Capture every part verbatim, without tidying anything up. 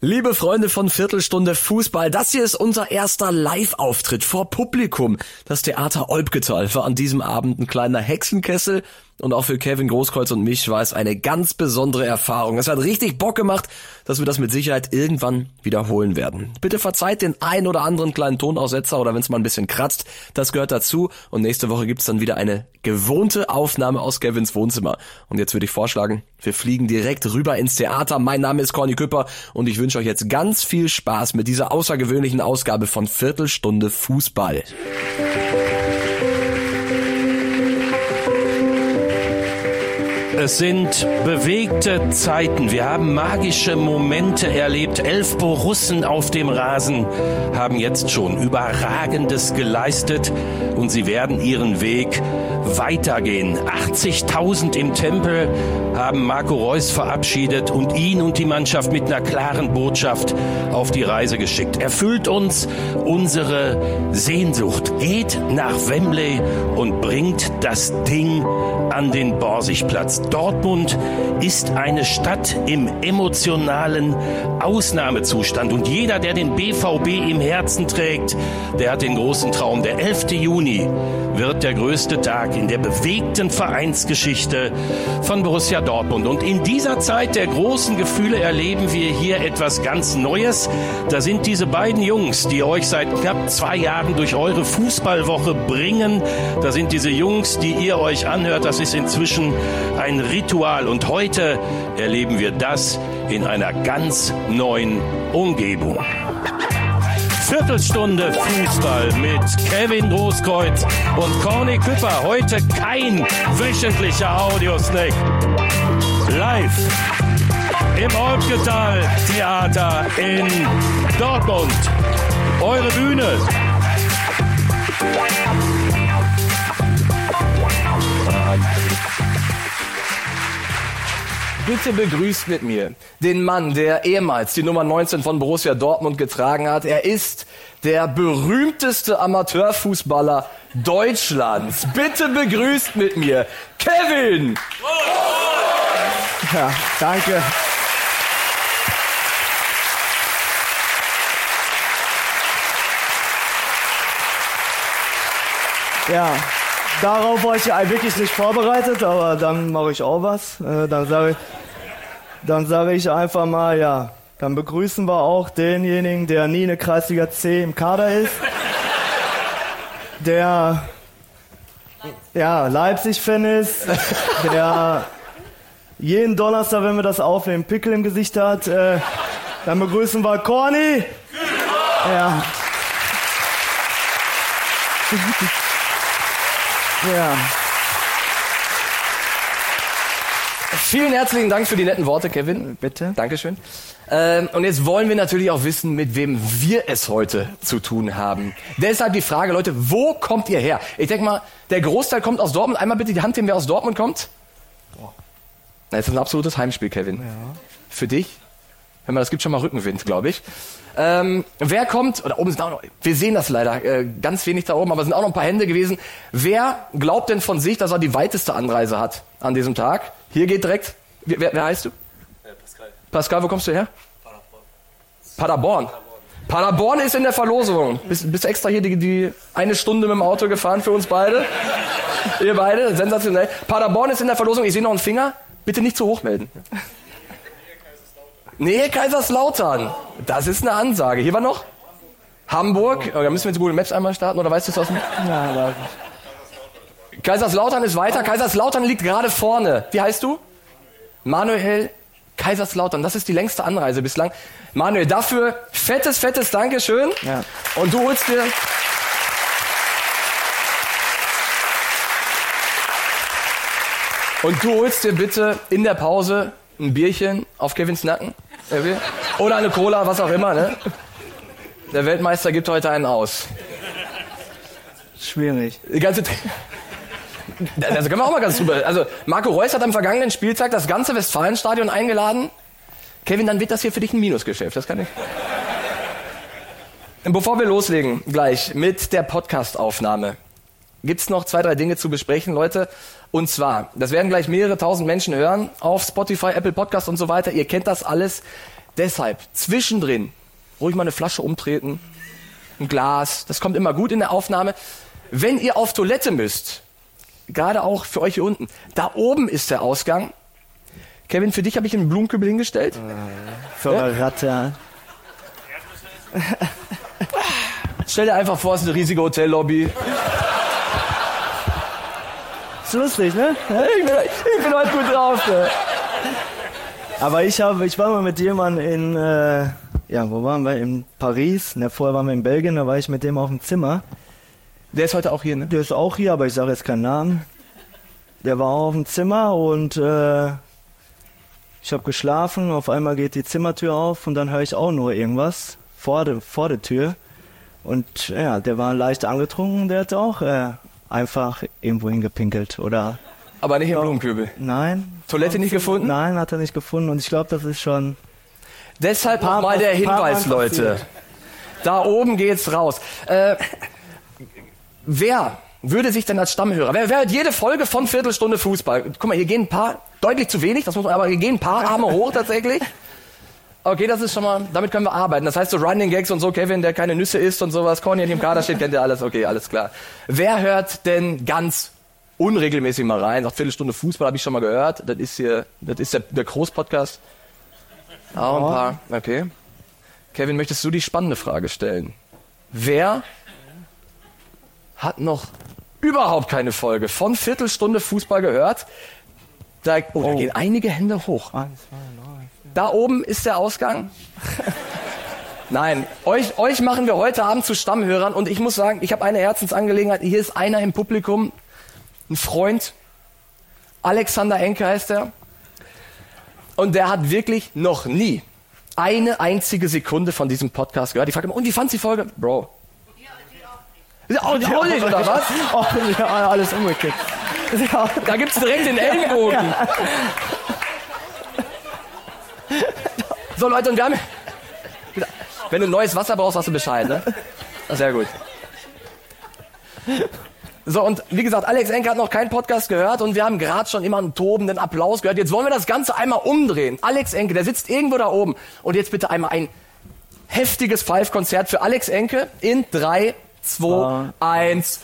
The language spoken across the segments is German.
Liebe Freunde von Viertelstunde Fußball, das hier ist unser erster Live-Auftritt vor Publikum. Das Theater Olbgetal war an diesem Abend ein kleiner Hexenkessel und auch für Kevin Großkreuz und mich war es eine ganz besondere Erfahrung. Es hat richtig Bock gemacht, dass wir das mit Sicherheit irgendwann wiederholen werden. Bitte verzeiht den ein oder anderen kleinen Tonaussetzer oder wenn es mal ein bisschen kratzt, das gehört dazu. Und nächste Woche gibt's dann wieder eine gewohnte Aufnahme aus Kevins Wohnzimmer. Und jetzt würde ich vorschlagen, wir fliegen direkt rüber ins Theater. Mein Name ist Corny Küpper und ich wünsche euch jetzt ganz viel Spaß mit dieser außergewöhnlichen Ausgabe von Viertelstunde Fußball. Es sind bewegte Zeiten. Wir haben magische Momente erlebt. Elf Borussen auf dem Rasen haben jetzt schon Überragendes geleistet und sie werden ihren Weg weitergehen. achtzigtausend im Tempel haben Marco Reus verabschiedet und ihn und die Mannschaft mit einer klaren Botschaft auf die Reise geschickt. Erfüllt uns unsere Sehnsucht. Geht nach Wembley und bringt das Ding an den Borsigplatz. Dortmund ist eine Stadt im emotionalen Ausnahmezustand und jeder, der den B V B im Herzen trägt, der hat den großen Traum. Der elfte Juni wird der größte Tag in der bewegten Vereinsgeschichte von Borussia Dortmund. Und in dieser Zeit der großen Gefühle erleben wir hier etwas ganz Neues. Da sind diese beiden Jungs, die euch seit knapp zwei Jahren durch eure Fußballwoche bringen. Da sind diese Jungs, die ihr euch anhört. Das ist inzwischen ein Ritual. Und heute erleben wir das in einer ganz neuen Umgebung. Viertelstunde Fußball mit Kevin Großkreuz und Corny Küpper. Heute kein wöchentlicher Audiosnack. Live im Olbgetal Theater in Dortmund. Eure Bühne. Bitte begrüßt mit mir den Mann, der ehemals die Nummer neunzehn von Borussia Dortmund getragen hat. Er ist der berühmteste Amateurfußballer Deutschlands. Bitte begrüßt mit mir Kevin! Ja, danke. Ja, darauf war ich ja wirklich nicht vorbereitet, aber dann mache ich auch was. Äh, dann sage ich, dann sage ich einfach mal, ja, dann begrüßen wir auch denjenigen, der nie eine Kreisliga C im Kader ist, der ja Leipzig-Fan ist, der jeden Donnerstag, wenn wir das aufnehmen, Pickel im Gesicht hat. Äh, dann begrüßen wir Corny. Ja. Ja. Vielen herzlichen Dank für die netten Worte, Kevin. Bitte. Dankeschön. Ähm, und jetzt wollen wir natürlich auch wissen, mit wem wir es heute zu tun haben. Deshalb die Frage, Leute, wo kommt ihr her? Ich denke mal, der Großteil kommt aus Dortmund. Einmal bitte die Hand nehmen, wer aus Dortmund kommt. Boah. Das ist ein absolutes Heimspiel, Kevin. Ja. Für dich? Wenn man das gibt, schon mal Rückenwind, glaube ich. Ähm, wer kommt, oder oben sind auch noch, wir sehen das leider, äh, ganz wenig da oben, aber es sind auch noch ein paar Hände gewesen. Wer glaubt denn von sich, dass er die weiteste Anreise hat an diesem Tag? Hier geht direkt, wer, wer heißt du? Äh, Pascal. Pascal, wo kommst du her? Paderborn. Paderborn. Paderborn ist in der Verlosung. Bist, bist extra hier die, die eine Stunde mit dem Auto gefahren für uns beide? Ihr beide, sensationell. Paderborn ist in der Verlosung, ich sehe noch einen Finger. Bitte nicht zu hoch melden. Nee, Kaiserslautern. Das ist eine Ansage. Hier war noch? Hamburg. Hamburg. Oh, da müssen wir jetzt Google Maps einmal starten, oder weißt du es aus dem... Ja, warte. Kaiserslautern ist weiter. Kaiserslautern liegt gerade vorne. Wie heißt du? Manuel Kaiserslautern. Das ist die längste Anreise bislang. Manuel, dafür fettes, fettes Dankeschön. Ja. Und du holst dir... Und du holst dir bitte in der Pause ein Bierchen auf Kevins Nacken. Oder eine Cola, was auch immer, ne? Der Weltmeister gibt heute einen aus. Schwierig. Die ganze Also können wir auch mal ganz drüber. Also Marco Reus hat am vergangenen Spieltag das ganze Westfalenstadion eingeladen. Kevin, dann wird das hier für dich ein Minusgeschäft. Das kann ich. Bevor wir loslegen, gleich mit der Podcast-Aufnahme, gibt's noch zwei, drei Dinge zu besprechen, Leute. Und zwar, das werden gleich mehrere tausend Menschen hören auf Spotify, Apple Podcast und so weiter. Ihr kennt das alles. Deshalb zwischendrin ruhig mal eine Flasche umtreten, ein Glas, das kommt immer gut in der Aufnahme. Wenn ihr auf Toilette müsst, gerade auch für euch hier unten, da oben ist der Ausgang. Kevin, für dich habe ich einen Blumenkübel hingestellt. Äh, für eine Ratte. Stell dir einfach vor, es ist eine riesige Hotellobby. Ist lustig, ne? Ich bin, ich bin heute gut drauf. Ne? Aber ich habe, ich war mal mit jemandem in, äh, ja, wo waren wir? In Paris. Ne, vorher waren wir in Belgien, da war ich mit dem auf dem Zimmer. Der ist heute auch hier, ne? Der ist auch hier, aber ich sage jetzt keinen Namen. Der war auch auf dem Zimmer und äh, ich habe geschlafen. Auf einmal geht die Zimmertür auf und dann höre ich auch nur irgendwas vor der, vor der Tür. Und ja, der war leicht angetrunken, der hat auch äh, einfach irgendwo hingepinkelt, oder? Aber nicht im Blumenkübel. Nein. Toilette nicht gefunden? Nein, hat er nicht gefunden und ich glaube, das ist schon... Deshalb Paar- nochmal der paar Hinweis, Mal Leute. passiert. Da oben geht's raus. Äh, wer würde sich denn als Stammhörer, wer, wer hört jede Folge von Viertelstunde Fußball? Guck mal, hier gehen ein paar, deutlich zu wenig, das muss man, aber hier gehen ein paar Arme hoch tatsächlich. Okay, das ist schon mal, damit können wir arbeiten. Das heißt so Running Gags und so, Kevin, der keine Nüsse isst und sowas, Corny in dem Kader steht, kennt ihr alles, okay, alles klar. Wer hört denn ganz unregelmäßig mal rein? Sagt Viertelstunde Fußball, habe ich schon mal gehört. Das ist hier, das ist der, der Groß-Podcast. Auch ein paar, okay. Kevin, möchtest du die spannende Frage stellen? Wer hat noch überhaupt keine Folge von Viertelstunde Fußball gehört? Da, oh, da gehen einige Hände hoch. Da oben ist der Ausgang. Nein, euch, euch machen wir heute Abend zu Stammhörern und ich muss sagen, ich habe eine Herzensangelegenheit. Hier ist einer im Publikum, ein Freund, Alexander Enke heißt er. Und der hat wirklich noch nie eine einzige Sekunde von diesem Podcast gehört. Ich frage immer, und wie fandst du die Folge? Bro. Ja, auch nicht, oder was? Oh, ja, alles umgekehrt. Ja. Da gibt's direkt den Ellenbogen. So Leute, und wir haben... Wenn du neues Wasser brauchst, hast du Bescheid, ne? Sehr gut. So, und wie gesagt, Alex Enke hat noch keinen Podcast gehört und wir haben gerade schon immer einen tobenden Applaus gehört. Jetzt wollen wir das Ganze einmal umdrehen. Alex Enke, der sitzt irgendwo da oben. Und jetzt bitte einmal ein heftiges Five-Konzert für Alex Enke in drei, zwei, eins.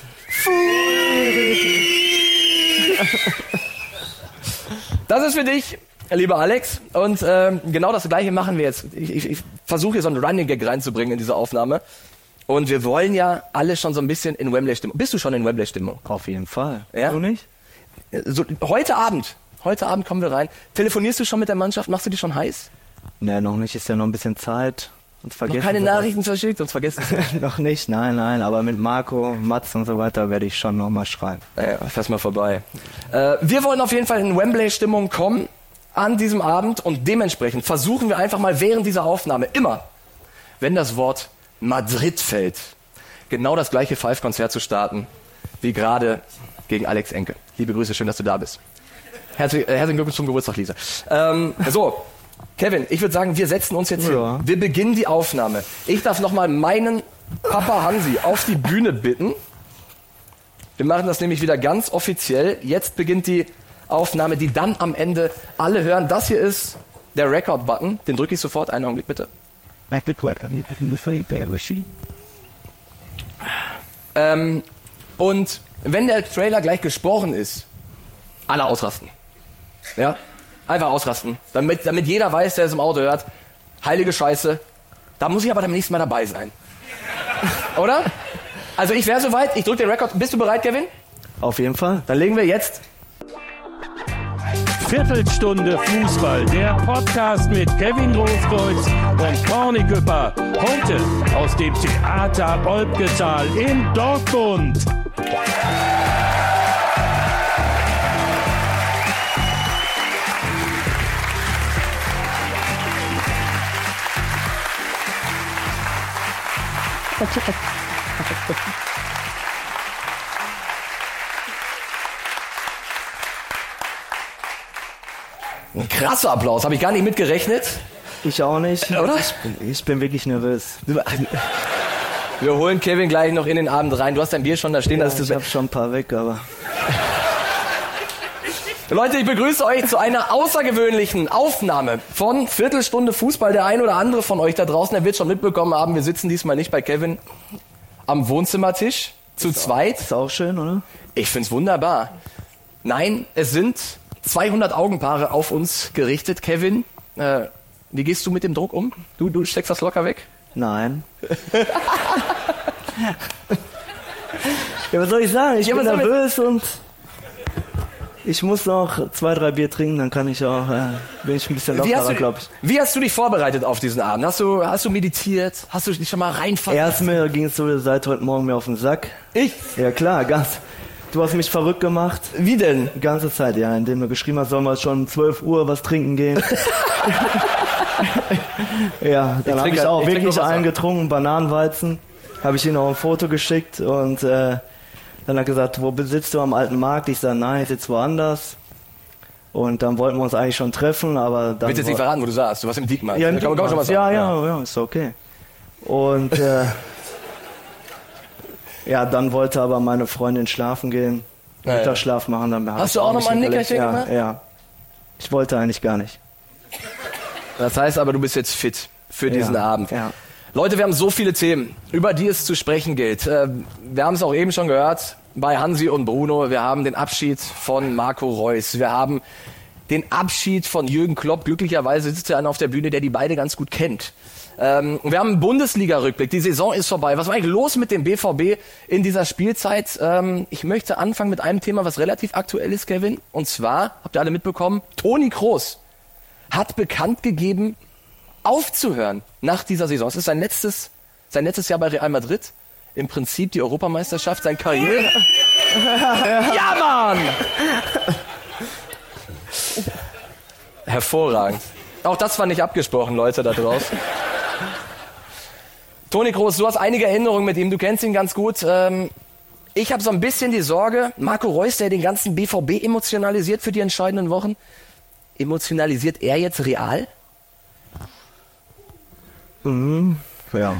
Das ist für dich, lieber Alex. Und ähm, genau das Gleiche machen wir jetzt. Ich, ich, ich versuche hier so einen Running Gag reinzubringen in diese Aufnahme. Und wir wollen ja alle schon so ein bisschen in Wembley-Stimmung. Bist du schon in Wembley-Stimmung? Auf jeden Fall. Ja? Du nicht? So, heute Abend, heute Abend kommen wir rein. Telefonierst du schon mit der Mannschaft? Machst du die schon heiß? Ne, noch nicht. Ist ja noch ein bisschen Zeit. Und vergessen Noch keine wir Nachrichten verschickt, sonst vergessen sie. das. Noch nicht, nein, nein. Aber mit Marco, Mats und so weiter werde ich schon noch mal schreiben. Naja, fass mal vorbei. Äh, wir wollen auf jeden Fall in Wembley-Stimmung kommen an diesem Abend und dementsprechend versuchen wir einfach mal während dieser Aufnahme immer, wenn das Wort Madrid fällt, genau das gleiche Five-Konzert zu starten, wie gerade gegen Alex Enke. Liebe Grüße, schön, dass du da bist. Herzlich, äh, herzlichen Glückwunsch zum Geburtstag, Lisa. Ähm, so, Kevin, ich würde sagen, wir setzen uns jetzt Ja. hin. Wir beginnen die Aufnahme. Ich darf nochmal meinen Papa Hansi auf die Bühne bitten. Wir machen das nämlich wieder ganz offiziell. Jetzt beginnt die Aufnahme, die dann am Ende alle hören. Das hier ist der Record-Button. Den drücke ich sofort. Einen Augenblick, bitte. Ähm, und wenn der Trailer gleich gesprochen ist, alle ausrasten. Ja? Einfach ausrasten. Damit, damit jeder weiß, der es im Auto hört, heilige Scheiße, da muss ich aber beim nächsten Mal dabei sein. Oder? Also ich wäre soweit, ich drücke den Rekord. Bist du bereit, Kevin? Auf jeden Fall. Dann legen wir jetzt... Viertelstunde Fußball, der Podcast mit Kevin Großkreuz und Corny Küpper. Heute aus dem Theater Olpgetal in Dortmund. Ein krasser Applaus, habe ich gar nicht mitgerechnet. Ich auch nicht. Oder? Ich bin, ich bin wirklich nervös. Wir holen Kevin gleich noch in den Abend rein. Du hast dein Bier schon da stehen. Ja, das ist ich habe schon ein paar weg, aber... Leute, ich begrüße euch zu einer außergewöhnlichen Aufnahme von Viertelstunde Fußball. Der ein oder andere von euch da draußen, der wird schon mitbekommen haben, wir sitzen diesmal nicht bei Kevin am Wohnzimmertisch, zu ist zweit. Auch, ist auch schön, oder? Ich find's wunderbar. Nein, es sind zweihundert Augenpaare auf uns gerichtet. Kevin, äh, wie gehst du mit dem Druck um? Du, du steckst das locker weg? Nein. Ja, was soll ich sagen? Ich Ja, bin was soll ich- nervös und ich muss noch zwei, drei Bier trinken, dann kann ich auch, äh, bin ich ein bisschen Wie hast, lockerer, du, glaube ich. wie hast du dich vorbereitet auf diesen Abend? Hast du, hast du meditiert? Hast du dich schon mal reinfallen? Erstmal ging es so seit heute Morgen mir auf den Sack. Ich? Ja klar, ganz. Du hast mich verrückt gemacht. Wie denn? Die ganze Zeit, ja, indem du geschrieben hast, sollen wir schon um zwölf Uhr was trinken gehen. Ja, dann habe trinke- ich auch ich trinke wirklich nur Wasser. einen getrunken, Bananenweizen. Habe ich ihm auch ein Foto geschickt und äh, dann hat er gesagt, wo besitzt du am alten Markt? Ich sage, nein, ich sitze woanders. Und dann wollten wir uns eigentlich schon treffen, aber dann... Willst jetzt nicht verraten, wo du saßt? Du warst im Diekmann. Ja, Da kann man kann man schon mal ja, sagen. ja, ja, ist okay. Und äh, ja, dann wollte aber meine Freundin schlafen gehen, Ja, ja. Mittagsschlaf machen. Dann hab Hast ich du auch ein noch mal ein bisschen Nickerchen geleckt. gemacht? Ja, ja. Ich wollte eigentlich gar nicht. Das heißt aber, du bist jetzt fit für diesen Ja, Abend. ja. Leute, wir haben so viele Themen, über die es zu sprechen gilt. Äh, Wir haben es auch eben schon gehört bei Hansi und Bruno. Wir haben den Abschied von Marco Reus. Wir haben den Abschied von Jürgen Klopp. Glücklicherweise sitzt ja einer auf der Bühne, der die beide ganz gut kennt. Ähm, wir haben einen Bundesliga-Rückblick. Die Saison ist vorbei. Was war eigentlich los mit dem B V B in dieser Spielzeit? Ähm, ich möchte anfangen mit einem Thema, was relativ aktuell ist, Kevin. Und zwar, habt ihr alle mitbekommen, Toni Kroos hat bekannt gegeben, aufzuhören nach dieser Saison. Es ist sein letztes, sein letztes Jahr bei Real Madrid. Im Prinzip die Europameisterschaft, sein Karriere. Ja, Mann! Hervorragend. Auch das war nicht abgesprochen, Leute da draußen. Toni Kroos, du hast einige Erinnerungen mit ihm, du kennst ihn ganz gut. Ähm, ich habe so ein bisschen die Sorge, Marco Reus, der den ganzen B V B emotionalisiert für die entscheidenden Wochen, emotionalisiert er jetzt Real? Ja.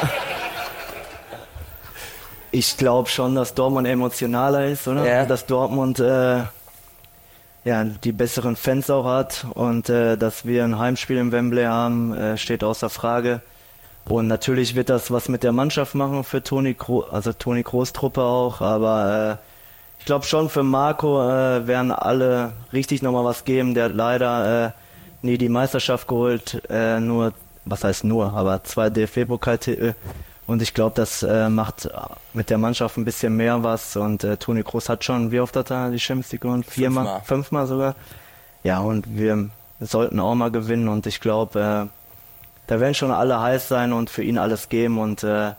Ich glaube schon, dass Dortmund emotionaler ist, oder? Ja. Dass Dortmund äh, ja, die besseren Fans auch hat und äh, dass wir ein Heimspiel im Wembley haben, äh, steht außer Frage. Und natürlich wird das was mit der Mannschaft machen für Toni Kroos, also Toni Kroos Truppe auch, aber äh, ich glaube schon für Marco äh, werden alle richtig nochmal was geben. Der hat leider äh, nie die Meisterschaft geholt, äh, nur, was heißt nur, aber zwei D F B-Pokaltitel. Und ich glaube, das äh, macht mit der Mannschaft ein bisschen mehr was. Und äh, Toni Kroos hat schon, wie oft hat er die Champions League gewonnen? Viermal? Fünfmal. Fünfmal sogar. Ja, und wir sollten auch mal gewinnen. Und ich glaube, äh, da werden schon alle heiß sein und für ihn alles geben. Und äh,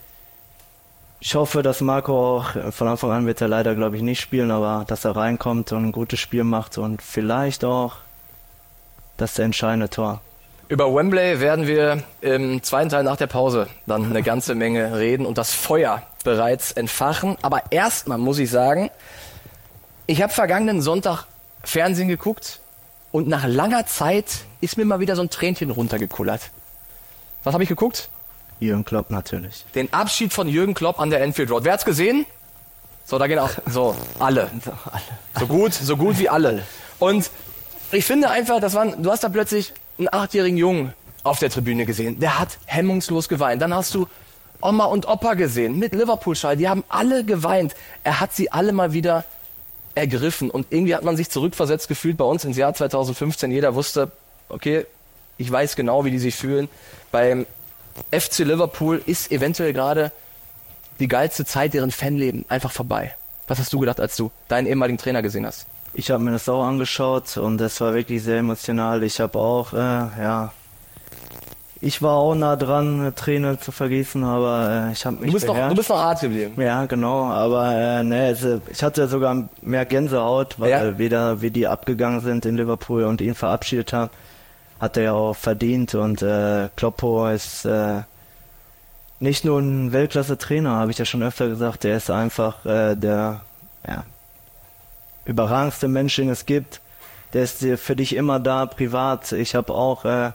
ich hoffe, dass Marco auch, von Anfang an wird er leider, glaube ich, nicht spielen, aber dass er reinkommt und ein gutes Spiel macht und vielleicht auch das entscheidende Tor. Über Wembley werden wir im zweiten Teil nach der Pause dann eine ganze Menge reden und das Feuer bereits entfachen. Aber erstmal muss ich sagen, ich habe vergangenen Sonntag Fernsehen geguckt und nach langer Zeit ist mir mal wieder so ein Tränchen runtergekullert. Was habe ich geguckt? Jürgen Klopp natürlich. Den Abschied von Jürgen Klopp an der Anfield Road. Wer hat's gesehen? So, da gehen auch so alle. So gut, so gut wie alle. Und ich finde einfach, das waren, du hast da plötzlich einen achtjährigen Jungen auf der Tribüne gesehen. Der hat hemmungslos geweint. Dann hast du Oma und Opa gesehen mit Liverpool-Schal. Die haben alle geweint. Er hat sie alle mal wieder ergriffen. Und irgendwie hat man sich zurückversetzt gefühlt bei uns ins Jahr zweitausendfünfzehn. Jeder wusste, okay, ich weiß genau, wie die sich fühlen. Beim F C Liverpool ist eventuell gerade die geilste Zeit deren Fanleben einfach vorbei. Was hast du gedacht, als du deinen ehemaligen Trainer gesehen hast? Ich habe mir das auch angeschaut und das war wirklich sehr emotional. Ich habe auch, äh, ja, ich war auch nah dran, Tränen zu vergießen, aber äh, ich habe mich Du bist, noch, beherrscht. du bist noch hart geblieben. Ja, genau, aber äh, ne, es, äh, ich hatte sogar mehr Gänsehaut, weil Ja. äh, wieder wie die abgegangen sind in Liverpool und ihn verabschiedet haben, hat er ja auch verdient und äh, Kloppo ist äh, nicht nur ein Weltklasse-Trainer, habe ich ja schon öfter gesagt, der ist einfach äh, der ja, überragendste Mensch, den es gibt. Der ist für dich immer da, privat. Ich habe auch äh,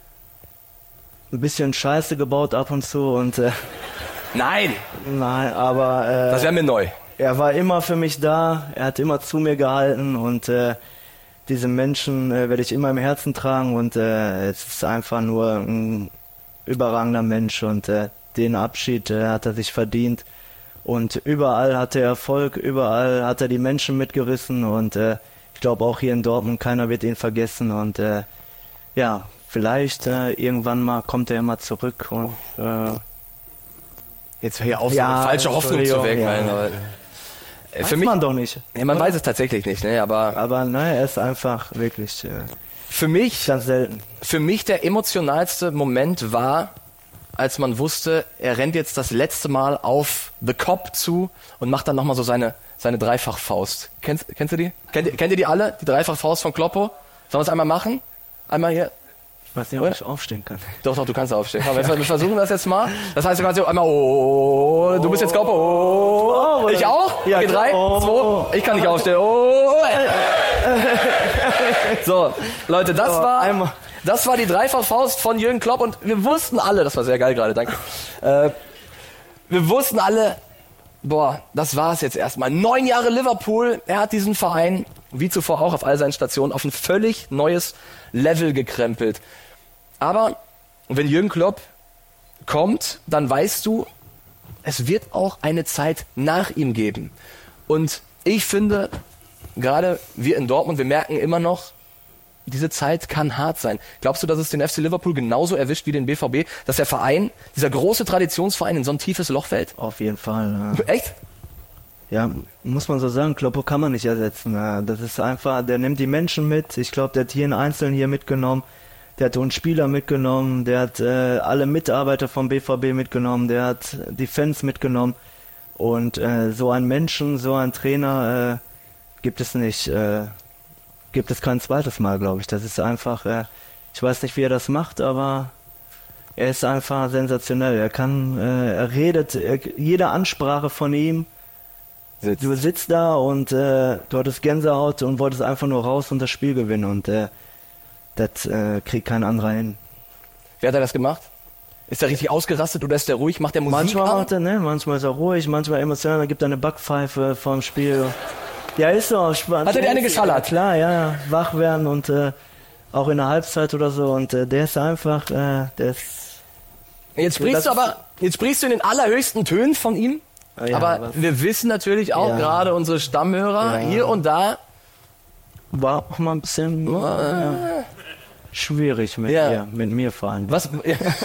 ein bisschen Scheiße gebaut ab und zu und äh, Nein, nein, aber äh, das wäre mir neu. er war immer für mich da, er hat immer zu mir gehalten und äh, diese Menschen äh, werde ich immer im Herzen tragen und äh, es ist einfach nur ein überragender Mensch und äh, den Abschied äh, hat er sich verdient und überall hat er Erfolg, überall hat er die Menschen mitgerissen und äh, ich glaube auch hier in Dortmund, keiner wird ihn vergessen und äh, ja, vielleicht äh, irgendwann mal kommt er immer zurück und äh, Jetzt hier auf, Ja, so eine falsche Hoffnung zu wecken. ja. Also, äh, weiß für mich, man doch nicht. ja, man weiß es tatsächlich nicht, ne? Aber Aber nein, er ist einfach wirklich äh, für mich, ganz selten. für mich der emotionalste Moment war, als man wusste, er rennt jetzt das letzte Mal auf The Cop zu und macht dann nochmal so seine, seine Dreifachfaust. Kennst, kennst du die? Kennt, kennt ihr die alle? Die Dreifachfaust von Kloppo? Sollen wir es einmal machen? Einmal hier. Ich weiß nicht, ob ich aufstehen kann. Doch, doch, du kannst aufstehen. Komm, wir, wir versuchen das jetzt mal. Das heißt, du kannst so einmal, oh, du bist jetzt Kloppo, oh, ich auch? Ja, okay, drei, oh. zwei, ich kann nicht aufstehen, oh. So, Leute, das Oh, war, einmal. das war die Dreifachfaust von Jürgen Klopp und wir wussten alle, das war sehr geil gerade, danke. Äh, wir wussten alle, boah, das war's jetzt erstmal. Neun Jahre Liverpool, er hat diesen Verein, wie zuvor auch auf all seinen Stationen, auf ein völlig neues Level gekrempelt. Aber wenn Jürgen Klopp kommt, dann weißt du, es wird auch eine Zeit nach ihm geben. Und ich finde, gerade wir in Dortmund, wir merken immer noch, diese Zeit kann hart sein. Glaubst du, dass es den F C Liverpool genauso erwischt wie den B V B, dass der Verein, dieser große Traditionsverein, in so ein tiefes Loch fällt? Auf jeden Fall. Ja. Echt? Ja, muss man so sagen, Kloppo kann man nicht ersetzen. Ja. Das ist einfach, der nimmt die Menschen mit. Ich glaube, der hat jeden Einzelnen hier mitgenommen. Der hat uns Spieler mitgenommen. Der hat äh, alle Mitarbeiter vom B V B mitgenommen. Der hat die Fans mitgenommen. Und äh, so einen Menschen, so einen Trainer äh, gibt es nicht. Äh, gibt es kein zweites Mal, glaube ich. Das ist einfach, äh, ich weiß nicht, wie er das macht, aber er ist einfach sensationell. Er kann, äh, er redet, er, jede Ansprache von ihm, Sitzt. du sitzt da und äh, du hattest Gänsehaut und wolltest einfach nur raus und das Spiel gewinnen und äh, das äh, kriegt kein anderer hin. Wer hat er das gemacht? Ist er richtig ausgerastet oder ist er ruhig? Macht er Musik Manchmal an? macht er, ne, manchmal ist er ruhig, manchmal emotional, dann gibt er eine Backpfeife vorm Spiel. Ja, ist so. Spannend. Hat er dir eine geschallert? Ja, klar, ja, ja. Wach werden und äh, auch in der Halbzeit oder so. Und äh, der ist einfach, äh, der ist... Jetzt sprichst Das- du aber, jetzt sprichst du in den allerhöchsten Tönen von ihm. Ja, aber was- wir wissen natürlich auch Ja. gerade unsere Stammhörer Ja. hier und da. War auch mal ein bisschen ja, schwierig mit, Ja. mir, mit mir vor allem. Was?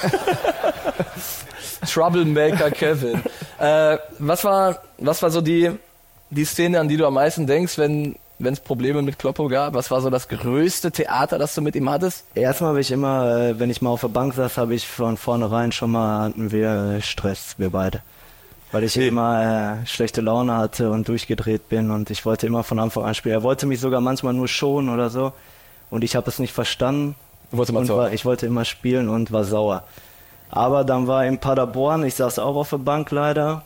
Troublemaker Kevin. Äh, was war, was war so die, die Szene, an die du am meisten denkst, wenn wenn es Probleme mit Kloppo gab? Was war so das größte Theater, das du mit ihm hattest? Erstmal habe ich immer, äh, wenn ich mal auf der Bank saß, habe ich von vornherein schon mal, hatten wir äh, Stress, wir beide. Weil ich immer äh, schlechte Laune hatte und durchgedreht bin und ich wollte immer von Anfang an spielen. Er wollte mich sogar manchmal nur schonen oder so und ich habe es nicht verstanden. Du wolltest immer und zocken. war, ich wollte immer spielen und war sauer. Aber dann war in Paderborn, ich saß auch auf der Bank leider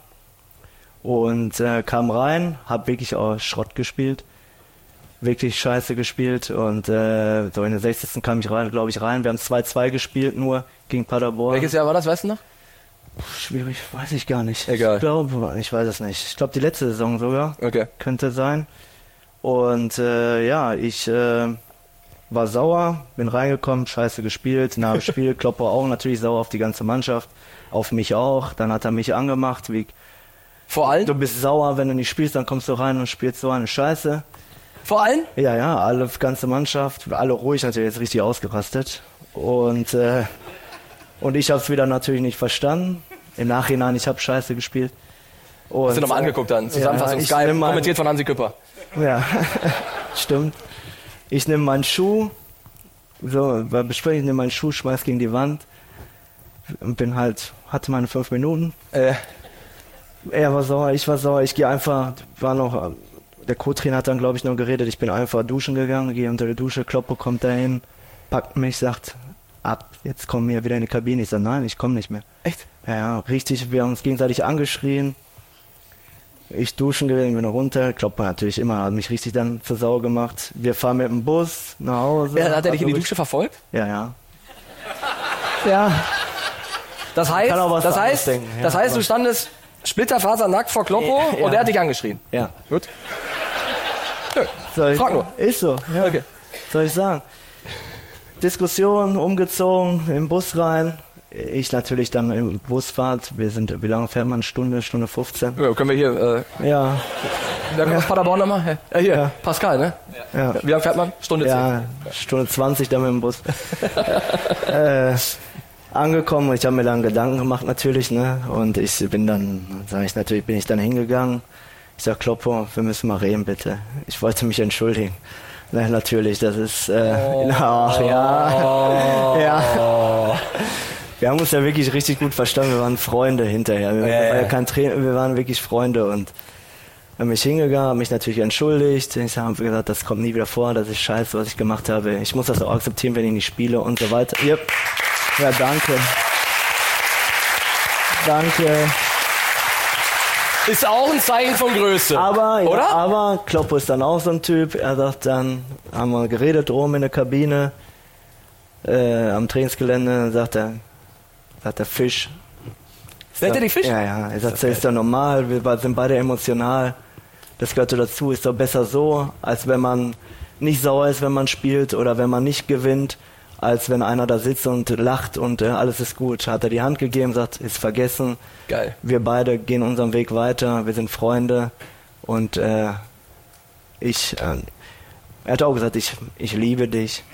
und äh, kam rein, hab wirklich auch Schrott gespielt, wirklich scheiße gespielt und äh, so in der sechzigsten kam ich rein, glaube ich rein. Wir haben zwei zwei gespielt nur gegen Paderborn. Welches Jahr war das, weißt du noch? Schwierig, weiß ich gar nicht. Egal. Ich glaube, ich weiß es nicht. Ich glaube die letzte Saison sogar Okay. könnte sein. Und äh, ja, ich äh, war sauer, bin reingekommen, scheiße gespielt, nach dem Spiel, Kloppo auch natürlich sauer auf die ganze Mannschaft, auf mich auch. Dann hat er mich angemacht, wie Vor allem? du bist sauer, wenn du nicht spielst, dann kommst du rein und spielst so eine Scheiße. Vor allem? Ja, ja, alle ganze Mannschaft, alle ruhig, natürlich jetzt richtig ausgerastet. Und äh, und ich habe es wieder natürlich nicht verstanden. Im Nachhinein, ich habe Scheiße gespielt. Und, Hast du nochmal äh, angeguckt dann? Zusammenfassung, ja, ich Sky, nehm mal- kommentiert von Hansi Küpper. Ja, stimmt. Ich nehme meinen Schuh, so, bei Besprechung, ich nehme meinen Schuh, schmeiß gegen die Wand und bin halt, hatte meine fünf Minuten. Äh, Er war sauer, ich war sauer, ich gehe einfach, war noch, der Co-Trainer hat dann, glaube ich, noch geredet, ich bin einfach duschen gegangen, gehe unter die Dusche, Kloppo kommt dahin, packt mich, sagt, ab, jetzt kommen wir wieder in die Kabine. Ich sage, nein, ich komme nicht mehr. echt? Ja, ja, richtig, wir haben uns gegenseitig angeschrien. Ich duschen gewesen, bin runter, Kloppo natürlich immer, hat mich richtig dann zur Sau gemacht. Wir fahren mit dem Bus nach Hause. Ja, hat er dich in die Also, Dusche verfolgt? Ja, ja. Ja, Das heißt, Kann auch was das anderes heißt, denken, ja, das heißt, du aber- standest Splitterfasernackt vor Kloppo Ja. und er hat dich angeschrien. Ja. Gut. Soll ich, Frag nur. Ist so, ja. Okay. Soll ich sagen? Diskussion, umgezogen, im Bus rein. Ich natürlich dann im Busfahrt. Wir sind, wie lange fährt man? Stunde, Stunde fünfzehn? Ja, können wir hier, äh, Ja, wer kommt aus Paderborn nochmal? Ja, hier, Ja. Pascal, ne? ja. Wie lange fährt man? Stunde zehn. Ja, Stunde zwanzig dann mit dem Bus. äh, angekommen, ich habe mir dann Gedanken gemacht natürlich, ne? Und ich bin dann, sage ich natürlich, bin ich dann hingegangen. Ich sag, Kloppo, wir müssen mal reden, bitte. Ich wollte mich entschuldigen. Ne, natürlich, das ist, äh, Oh. ach ja, Oh. ja. Wir haben uns ja wirklich richtig gut verstanden. Wir waren Freunde hinterher. Wir, Ja, waren ja. ja kein Trainer, wir waren wirklich Freunde und habe mich hingegangen, habe mich natürlich entschuldigt. Ich habe gesagt, das kommt nie wieder vor, das ist scheiße, was ich gemacht habe. Ich muss das auch akzeptieren, wenn ich nicht spiele und so weiter. Yep. Ja, danke. Danke. Ist auch ein Zeichen von Größe. Aber, ja, oder? aber Kloppo ist dann auch so ein Typ. Er sagt dann, haben wir geredet oben in der Kabine, äh, am Trainingsgelände, sagt er, sagt er Fisch. Nennt er dich Fisch? Ja, ja. Er sagt, das ist doch normal, wir sind beide emotional. Das gehört dazu, ist doch besser so, als wenn man nicht sauer ist, wenn man spielt oder wenn man nicht gewinnt, als wenn einer da sitzt und lacht und äh, alles ist gut. Hat er die Hand gegeben, sagt, ist vergessen. Geil. Wir beide gehen unseren Weg weiter, wir sind Freunde und äh, ich, äh, er hat auch gesagt, ich, ich liebe dich.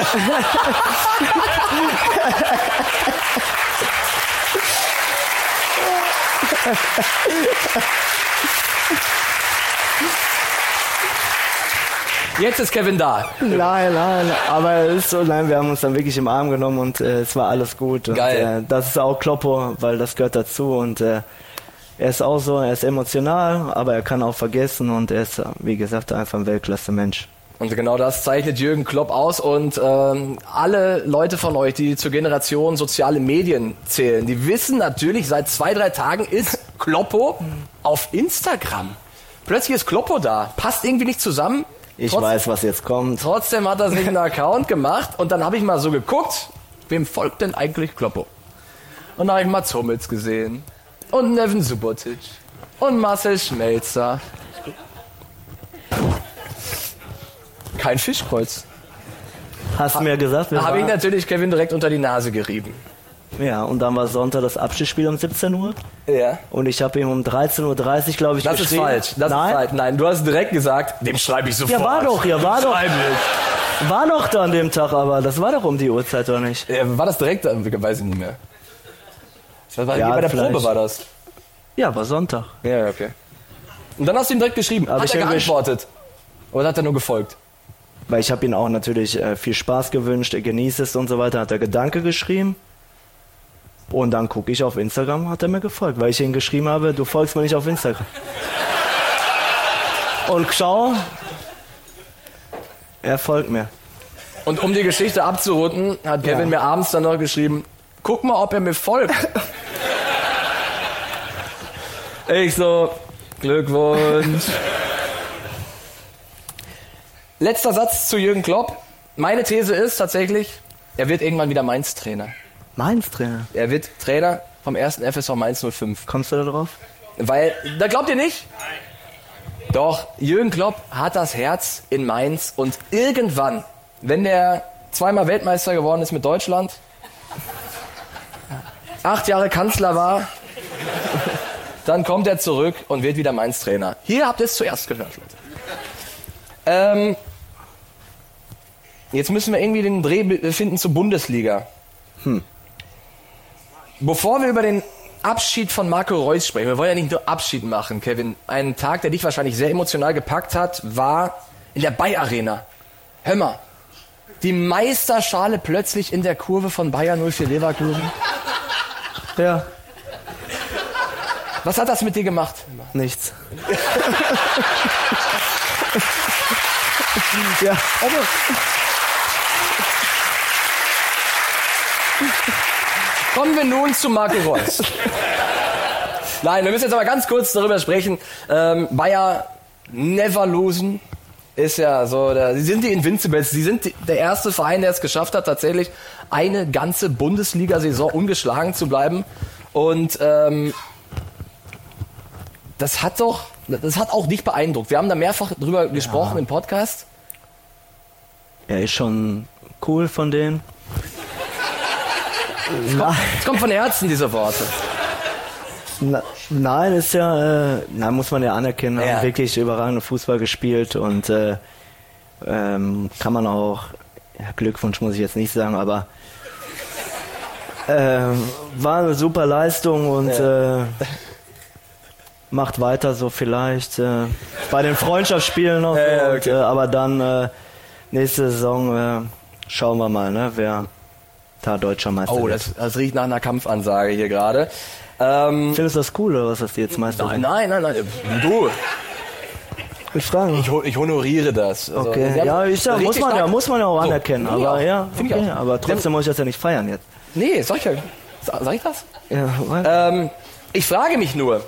Jetzt ist Kevin da. Nein, nein, aber es ist so, nein, wir haben uns dann wirklich im Arm genommen und äh, es war alles gut. Und, Geil. Äh, das ist auch Kloppo, weil das gehört dazu und äh, er ist auch so, er ist emotional, aber er kann auch vergessen und er ist, wie gesagt, einfach ein Weltklasse-Mensch. Und genau das zeichnet Jürgen Klopp aus. Und ähm, alle Leute von euch, die zur Generation soziale Medien zählen, die wissen natürlich, seit zwei, drei Tagen ist Kloppo auf Instagram. Plötzlich ist Kloppo da. Passt irgendwie nicht zusammen. Ich Trotz- weiß, was jetzt kommt. Trotzdem hat er sich einen Account gemacht. Und dann habe ich mal so geguckt, wem folgt denn eigentlich Kloppo? Und dann habe ich Mats Hummels gesehen. Und Neven Subotic. Und Marcel Schmelzer. Kein Fischkreuz. Hast du mir gesagt, wir Da habe ich waren, natürlich Kevin direkt unter die Nase gerieben. ja, und dann war Sonntag das Abschiedsspiel um siebzehn Uhr Ja. und ich habe ihm um dreizehn Uhr dreißig, glaube ich, Das ist geschrieben. falsch. Das Nein, ist falsch. Nein, du hast direkt gesagt, dem schreibe ich sofort. Ja, war doch, ja, war doch. Schreib ich. war doch da an dem Tag, aber das war doch um die Uhrzeit, oder nicht? Ja, war das direkt? Weiß ich nicht mehr. Das war Ja, bei der vielleicht. Probe war das. Ja, war Sonntag. Ja, ja, okay. Und dann hast du ihm direkt geschrieben. Hab Hat ich er ihm gesch- geantwortet? Oder hat er nur gefolgt? Weil ich habe ihm auch natürlich äh, viel Spaß gewünscht, er genießt es und so weiter, hat er Gedanke geschrieben. Und dann gucke ich auf Instagram, hat er mir gefolgt, weil ich ihm geschrieben habe, du folgst mir nicht auf Instagram. Und schau, er folgt mir. Und um die Geschichte abzurunden, hat Kevin Ja. mir abends dann noch geschrieben, guck mal, ob er mir folgt. Ich so, Glückwunsch. Letzter Satz zu Jürgen Klopp. Meine These ist tatsächlich, er wird irgendwann wieder Mainz-Trainer. Mainz Trainer. Er wird Trainer vom ersten F S V Mainz null fünf. Kommst du da drauf? Weil, da glaubt ihr nicht? Doch, Jürgen Klopp hat das Herz in Mainz und irgendwann, wenn der zweimal Weltmeister geworden ist mit Deutschland, acht Jahre Kanzler war, dann kommt er zurück und wird wieder Mainz-Trainer. Hier habt ihr es zuerst gehört, Leute. Ähm, jetzt müssen wir irgendwie den Dreh finden zur Bundesliga. Hm. Bevor wir über den Abschied von Marco Reus sprechen, wir wollen ja nicht nur Abschied machen, Kevin. Ein Tag, der dich wahrscheinlich sehr emotional gepackt hat, war in der Bayer Arena. Hör mal, die Meisterschale plötzlich in der Kurve von Bayer null vier Leverkusen. Ja, Was hat das mit dir gemacht? nichts. ja, also, Kommen wir nun zu Marco Reus. Nein, wir müssen jetzt aber ganz kurz darüber sprechen. Ähm, Bayer never losen ist ja so, der, sie sind die Invincibles. Sie sind die, der erste Verein, der es geschafft hat, tatsächlich eine ganze Bundesliga-Saison ungeschlagen zu bleiben. Und ähm, das hat doch, das hat auch dich beeindruckt. Wir haben da mehrfach drüber ja. gesprochen im Podcast. Ja, ist schon cool von denen. Es kommt, es kommt von Herzen, diese Worte. Na, nein, ist ja, äh, na, muss man ja anerkennen, ja. haben wirklich überragenden Fußball gespielt und äh, ähm, kann man auch, ja, Glückwunsch muss ich jetzt nicht sagen, aber äh, war eine super Leistung und ja. äh, macht weiter so vielleicht äh, bei den Freundschaftsspielen noch, ja, ja, und, okay. äh, aber dann äh, nächste Saison äh, schauen wir mal, ne, wer da deutscher Meister Oh, wird. das, das riecht nach einer Kampfansage hier gerade. Ähm, Findest du das cool, oder was, dass die jetzt Meister nein, sind? nein, nein, nein, du, Ich frage. ich, ich honoriere das. Also, Okay, sie haben ja, ich sag, muss richtig man ja, stark- muss man ja auch So, anerkennen, finde ich aber auch. ja, Finde ich okay, auch. aber trotzdem muss ich das ja nicht feiern jetzt. Nee, sag ich ja. Sa- Sag ich das? Ja, weil, Ähm, ich frage mich nur,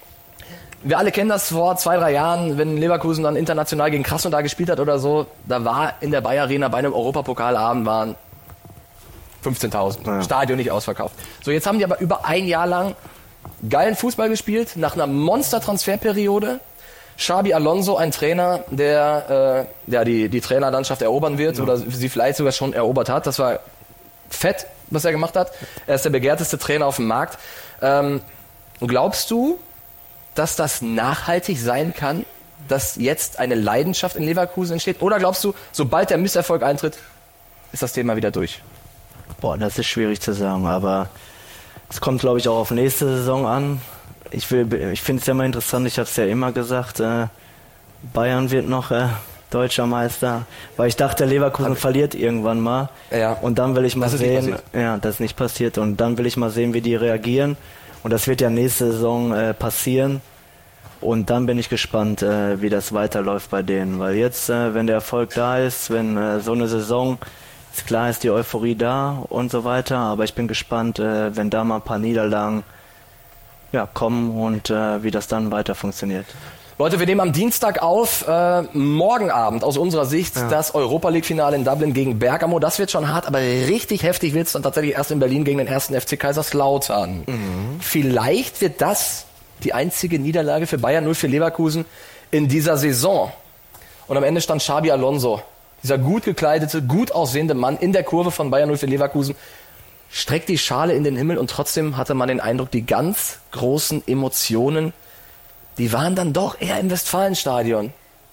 wir alle kennen das vor zwei, drei Jahren, wenn Leverkusen dann international gegen Krasnodar gespielt hat oder so, da war in der Bayer Arena bei einem Europapokalabend waren fünfzehntausend. Ja. Stadion nicht ausverkauft. So, jetzt haben die aber über ein Jahr lang geilen Fußball gespielt, nach einer Monster-Transferperiode. Xabi Alonso, ein Trainer, der äh, ja, die, die Trainerlandschaft erobern wird, ja. oder sie vielleicht sogar schon erobert hat. Das war fett, was er gemacht hat. Er ist der begehrteste Trainer auf dem Markt. Ähm, glaubst du, dass das nachhaltig sein kann, dass jetzt eine Leidenschaft in Leverkusen entsteht? Oder glaubst du, sobald der Misserfolg eintritt, ist das Thema wieder durch? boah, das ist schwierig zu sagen, aber es kommt, glaube ich, auch auf nächste Saison an. Ich, will, ich finde es ja immer interessant, ich habe es ja immer gesagt, äh, Bayern wird noch äh, deutscher Meister, weil ich dachte, Leverkusen Hab verliert irgendwann mal. Ja. Und dann will ich mal Das ist sehen, nicht ja, das ist nicht passiert. Und dann will ich mal sehen, wie die reagieren. Und das wird ja nächste Saison äh, passieren. Und dann bin ich gespannt, äh, wie das weiterläuft bei denen. Weil jetzt, äh, wenn der Erfolg da ist, wenn äh, so eine Saison, ist klar, ist die Euphorie da und so weiter. Aber ich bin gespannt, äh, wenn da mal ein paar Niederlagen ja, kommen und äh, wie das dann weiter funktioniert. Leute, wir nehmen am Dienstag auf, äh, morgen Abend aus unserer Sicht ja. das Europa-League-Finale in Dublin gegen Bergamo. Das wird schon hart, aber richtig heftig wird es dann tatsächlich erst in Berlin gegen den ersten F C Kaiserslautern. Mhm. Vielleicht wird das die einzige Niederlage für Bayern null für Leverkusen in dieser Saison. Und am Ende stand Xabi Alonso, dieser gut gekleidete, gut aussehende Mann in der Kurve von Bayern null für Leverkusen, streckt die Schale in den Himmel und trotzdem hatte man den Eindruck, die ganz großen Emotionen, die waren dann doch eher im Westfalenstadion.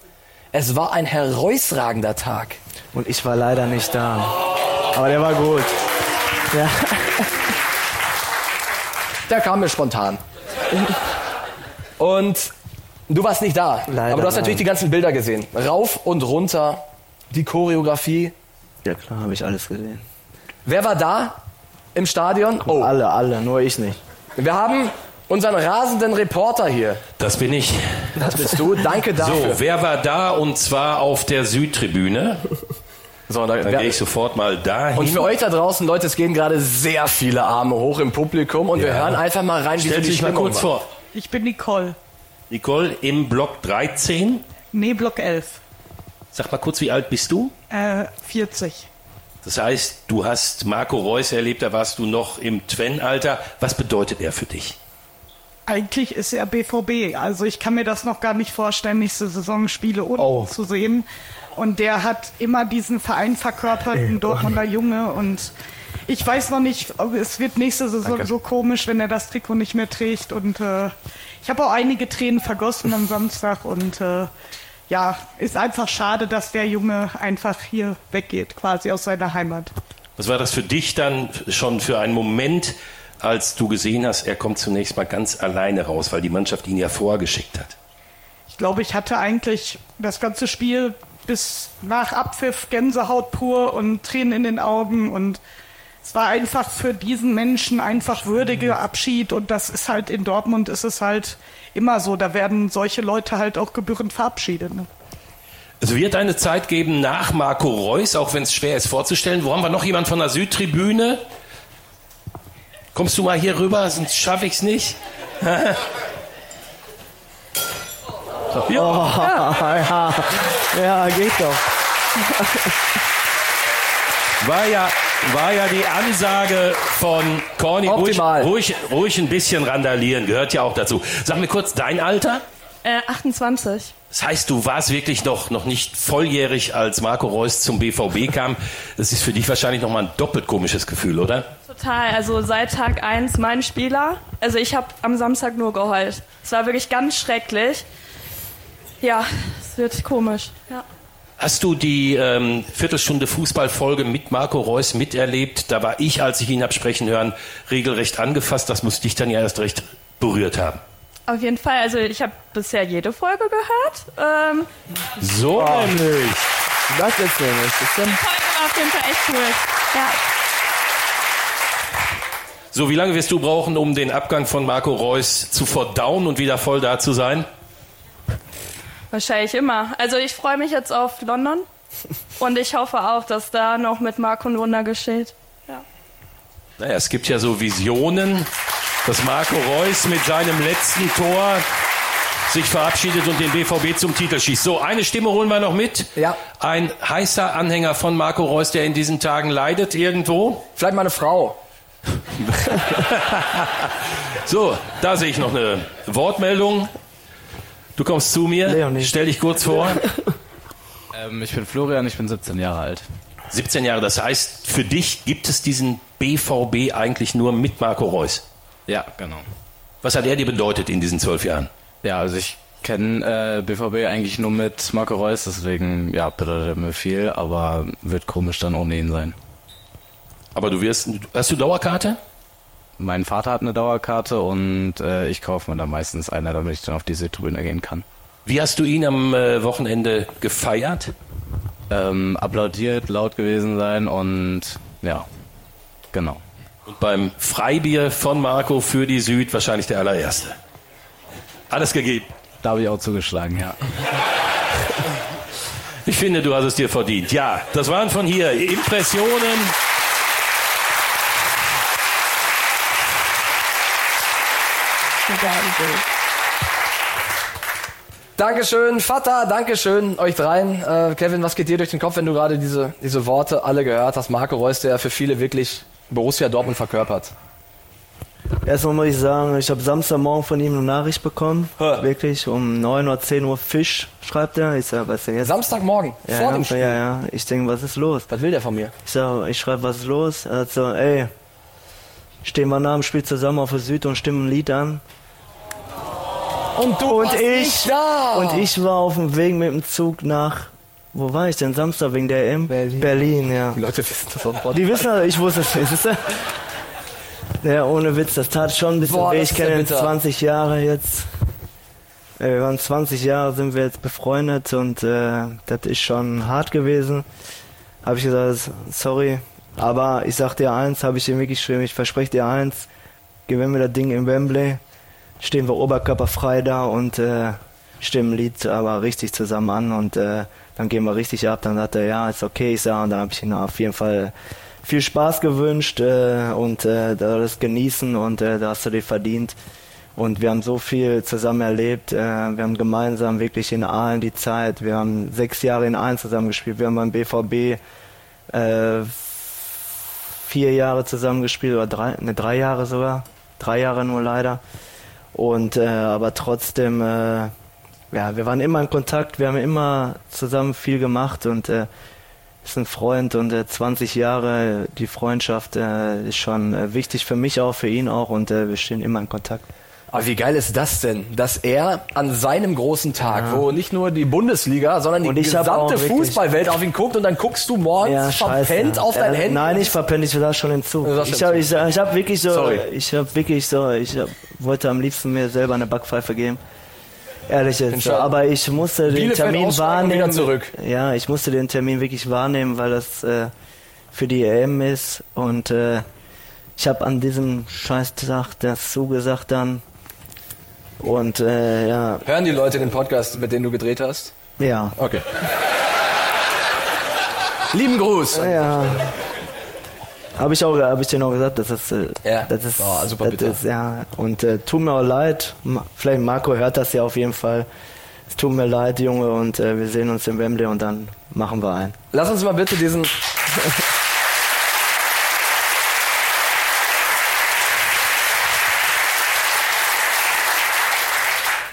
Es war ein herausragender Tag. Und ich war leider nicht da. Aber der war gut. Ja. Der kam mir spontan. Und du warst nicht da. Leider, aber du hast nein. natürlich die ganzen Bilder gesehen. Rauf und runter, die Choreografie. Ja klar, habe ich alles gesehen. Wer war da im Stadion? Oh, Alle, alle, nur ich nicht. wir haben unseren rasenden Reporter hier. Das bin ich. Das bist du. Danke dafür. So, wer war da? Und zwar auf der Südtribüne. So, da, Dann wer, gehe ich sofort mal dahin. und für euch da draußen, Leute, es gehen gerade sehr viele Arme hoch im Publikum und wir Ja. hören einfach mal rein, wie so Stell die dich mal Stimmung kurz war. vor. Ich bin Nicole. Nicole im Block dreizehn. Nee, Block elf. Sag mal kurz, wie alt bist du? Äh, vierzig. Das heißt, du hast Marco Reus erlebt, da warst du noch im Twen-Alter. Was bedeutet er für dich? Eigentlich ist er B V B. Also ich kann mir das noch gar nicht vorstellen, nächste Saison Spiele unten Oh. zu sehen. Und der hat immer diesen Verein verkörpert, ein Dortmunder Junge. Und ich weiß noch nicht, ob es wird nächste Saison Danke. so komisch, wenn er das Trikot nicht mehr trägt. Und äh, ich habe auch einige Tränen vergossen am Samstag. Und äh, ja, ist einfach schade, dass der Junge einfach hier weggeht, quasi aus seiner Heimat. Was war das für dich dann schon für einen Moment, als du gesehen hast, er kommt zunächst mal ganz alleine raus, weil die Mannschaft ihn ja vorgeschickt hat? Ich glaube, ich hatte eigentlich das ganze Spiel bis nach Abpfiff Gänsehaut pur und Tränen in den Augen und es war einfach für diesen Menschen einfach würdiger Abschied und das ist halt in Dortmund ist es halt immer so, da werden solche Leute halt auch gebührend verabschiedet. Ne? Es wird eine Zeit geben nach Marco Reus, auch wenn es schwer ist vorzustellen. Wo haben wir noch jemand von der Südtribüne? Kommst du mal hier rüber, sonst schaffe ich es nicht. Oh, ja. ja, ja, geht doch. War ja, war ja die Ansage von Corny. Ruhig, ruhig, ruhig ein bisschen randalieren, gehört ja auch dazu. Sag mir kurz dein Alter. Äh, achtundzwanzig. Das heißt, du warst wirklich noch, noch nicht volljährig, als Marco Reus zum B V B kam. Das ist für dich wahrscheinlich nochmal ein doppelt komisches Gefühl, oder? Total. Also seit Tag eins mein Spieler. Also ich habe am Samstag nur geheult. Es war wirklich ganz schrecklich. Ja, es wird komisch. Ja. Hast du die ähm, Viertelstunde Fußballfolge mit Marco Reus miterlebt? Da war ich, als ich ihn hab sprechen hören, regelrecht angefasst. Das muss dich dann ja erst recht berührt haben. Auf jeden Fall. Also ich habe bisher jede Folge gehört. Ähm, so oh. nämlich. Das ist nämlich. Die Folge war auf jeden Fall echt cool. Ja. So, wie lange wirst du brauchen, um den Abgang von Marco Reus zu verdauen und wieder voll da zu sein? Wahrscheinlich immer. Also ich freue mich jetzt auf London und ich hoffe auch, dass da noch mit Marco ein Wunder geschieht. Ja. Naja, es gibt ja so Visionen, dass Marco Reus mit seinem letzten Tor sich verabschiedet und den B V B zum Titel schießt. So, eine Stimme holen wir noch mit. Ja. Ein heißer Anhänger von Marco Reus, der in diesen Tagen leidet irgendwo. Vielleicht mal eine Frau. So, da sehe ich noch eine Wortmeldung. Du kommst zu mir, Leonie. Stell dich kurz vor. Ähm, ich bin Florian, ich bin siebzehn Jahre alt. siebzehn Jahre, das heißt, für dich gibt es diesen B V B eigentlich nur mit Marco Reus? Ja, genau. Was hat er dir bedeutet in diesen zwölf Jahren? Ja, also ich kenne äh, B V B eigentlich nur mit Marco Reus, deswegen ja, bedeutet er mir viel, aber wird komisch dann ohne ihn sein. Aber du wirst, hast du Dauerkarte? Mein Vater hat eine Dauerkarte und äh, ich kaufe mir da meistens eine, damit ich dann auf die Südtribüne gehen kann. Wie hast du ihn am äh, Wochenende gefeiert? Ähm, applaudiert, laut gewesen sein und ja, genau. Und beim Freibier von Marco für die Süd wahrscheinlich der allererste. Alles gegeben. Da habe ich auch zugeschlagen, ja. Ich finde, du hast es dir verdient. Ja, das waren von hier Impressionen. Dankeschön, Vater, Dankeschön euch dreien. Äh, Kevin, was geht dir durch den Kopf, wenn du gerade diese, diese Worte alle gehört hast? Marco Reus, der für viele wirklich Borussia Dortmund verkörpert. Erstmal muss ich sagen, ich habe Samstagmorgen von ihm eine Nachricht bekommen. Hä? Wirklich um neun oder zehn Uhr Fisch, schreibt er. Ich sag, was ist denn jetzt? Samstagmorgen, ja, vor ja, dem Spiel. Ja, ja. Ich denke, was ist los? Was will der von mir? Ich sag, ich schreibe, was ist los? Er hat so, ey, stehen wir nach dem Spiel zusammen auf der Süd und stimmen ein Lied an. Und du Und warst ich, nicht da. und ich war auf dem Weg mit dem Zug nach, wo war ich denn? Samstag wegen der E M? Berlin. Berlin, ja. Die Leute wissen das sofort. Die wissen, ich wusste es nicht. Siehst du? Ja, ohne Witz, das tat schon ein bisschen Boah, weh. das Ich ist ja kenne ihn bitter. zwanzig Jahre jetzt. Äh, Wir waren zwanzig Jahre, sind wir jetzt befreundet und äh, das ist schon hart gewesen. Habe ich gesagt, sorry. Aber ich sag dir eins, habe ich ihm wirklich geschrieben, ich verspreche dir eins, gewinnen wir das Ding in Wembley, stehen wir oberkörperfrei da und äh, stimmen ein Lied aber richtig zusammen an und äh, dann gehen wir richtig ab. Dann sagt er, ja, ist okay, ich sag, und dann habe ich ihm auf jeden Fall viel Spaß gewünscht äh, und äh, das genießen und äh, da hast du dir verdient. Und wir haben so viel zusammen erlebt. Äh, wir haben gemeinsam wirklich in Aalen die Zeit. Wir haben sechs Jahre in Aalen zusammen gespielt. Wir haben beim B V B äh, vier Jahre zusammen gespielt oder drei, ne, drei Jahre sogar. Drei Jahre nur leider. Und äh, aber trotzdem, äh, ja, wir waren immer in Kontakt. Wir haben immer zusammen viel gemacht und äh, ist ein Freund und äh, zwanzig Jahre, die Freundschaft äh, ist schon äh, wichtig für mich auch, für ihn auch und äh, wir stehen immer in Kontakt. Aber wie geil ist das denn, dass er an seinem großen Tag, Ja. wo nicht nur die Bundesliga, sondern die Und ich hab auch gesamte wirklich- Fußballwelt auf ihn guckt und dann guckst du morgens verpennt auf dein äh, Handy? Nein, ich verpennt, ich will da schon hinzu. Du sagst Ich schon habe ich, ich hab wirklich so, Sorry. ich habe wirklich so, ich hab, wollte am liebsten mir selber eine Backpfeife geben. Ehrlich jetzt. Entscheidend. Aber ich musste den Bielefeld Termin aussteigen und wieder wahrnehmen. zurück. Ja, ich musste den Termin wirklich wahrnehmen, weil das äh, für die E M ist. Und äh, ich habe an diesem Scheißtag das zugesagt dann. Und äh, ja, Hören die Leute den Podcast, mit dem du gedreht hast? ja, Okay. Lieben Gruß. ja. Habe ich auch, habe ich dir noch gesagt, dass das, äh, Ja. das ist, Oh, super das bitter. ist, ja. Und äh, tut mir auch leid. Ma- Vielleicht Marco hört das ja auf jeden Fall. Es tut mir leid, Junge, und äh, wir sehen uns im Wembley und dann machen wir ein. Lass uns mal bitte diesen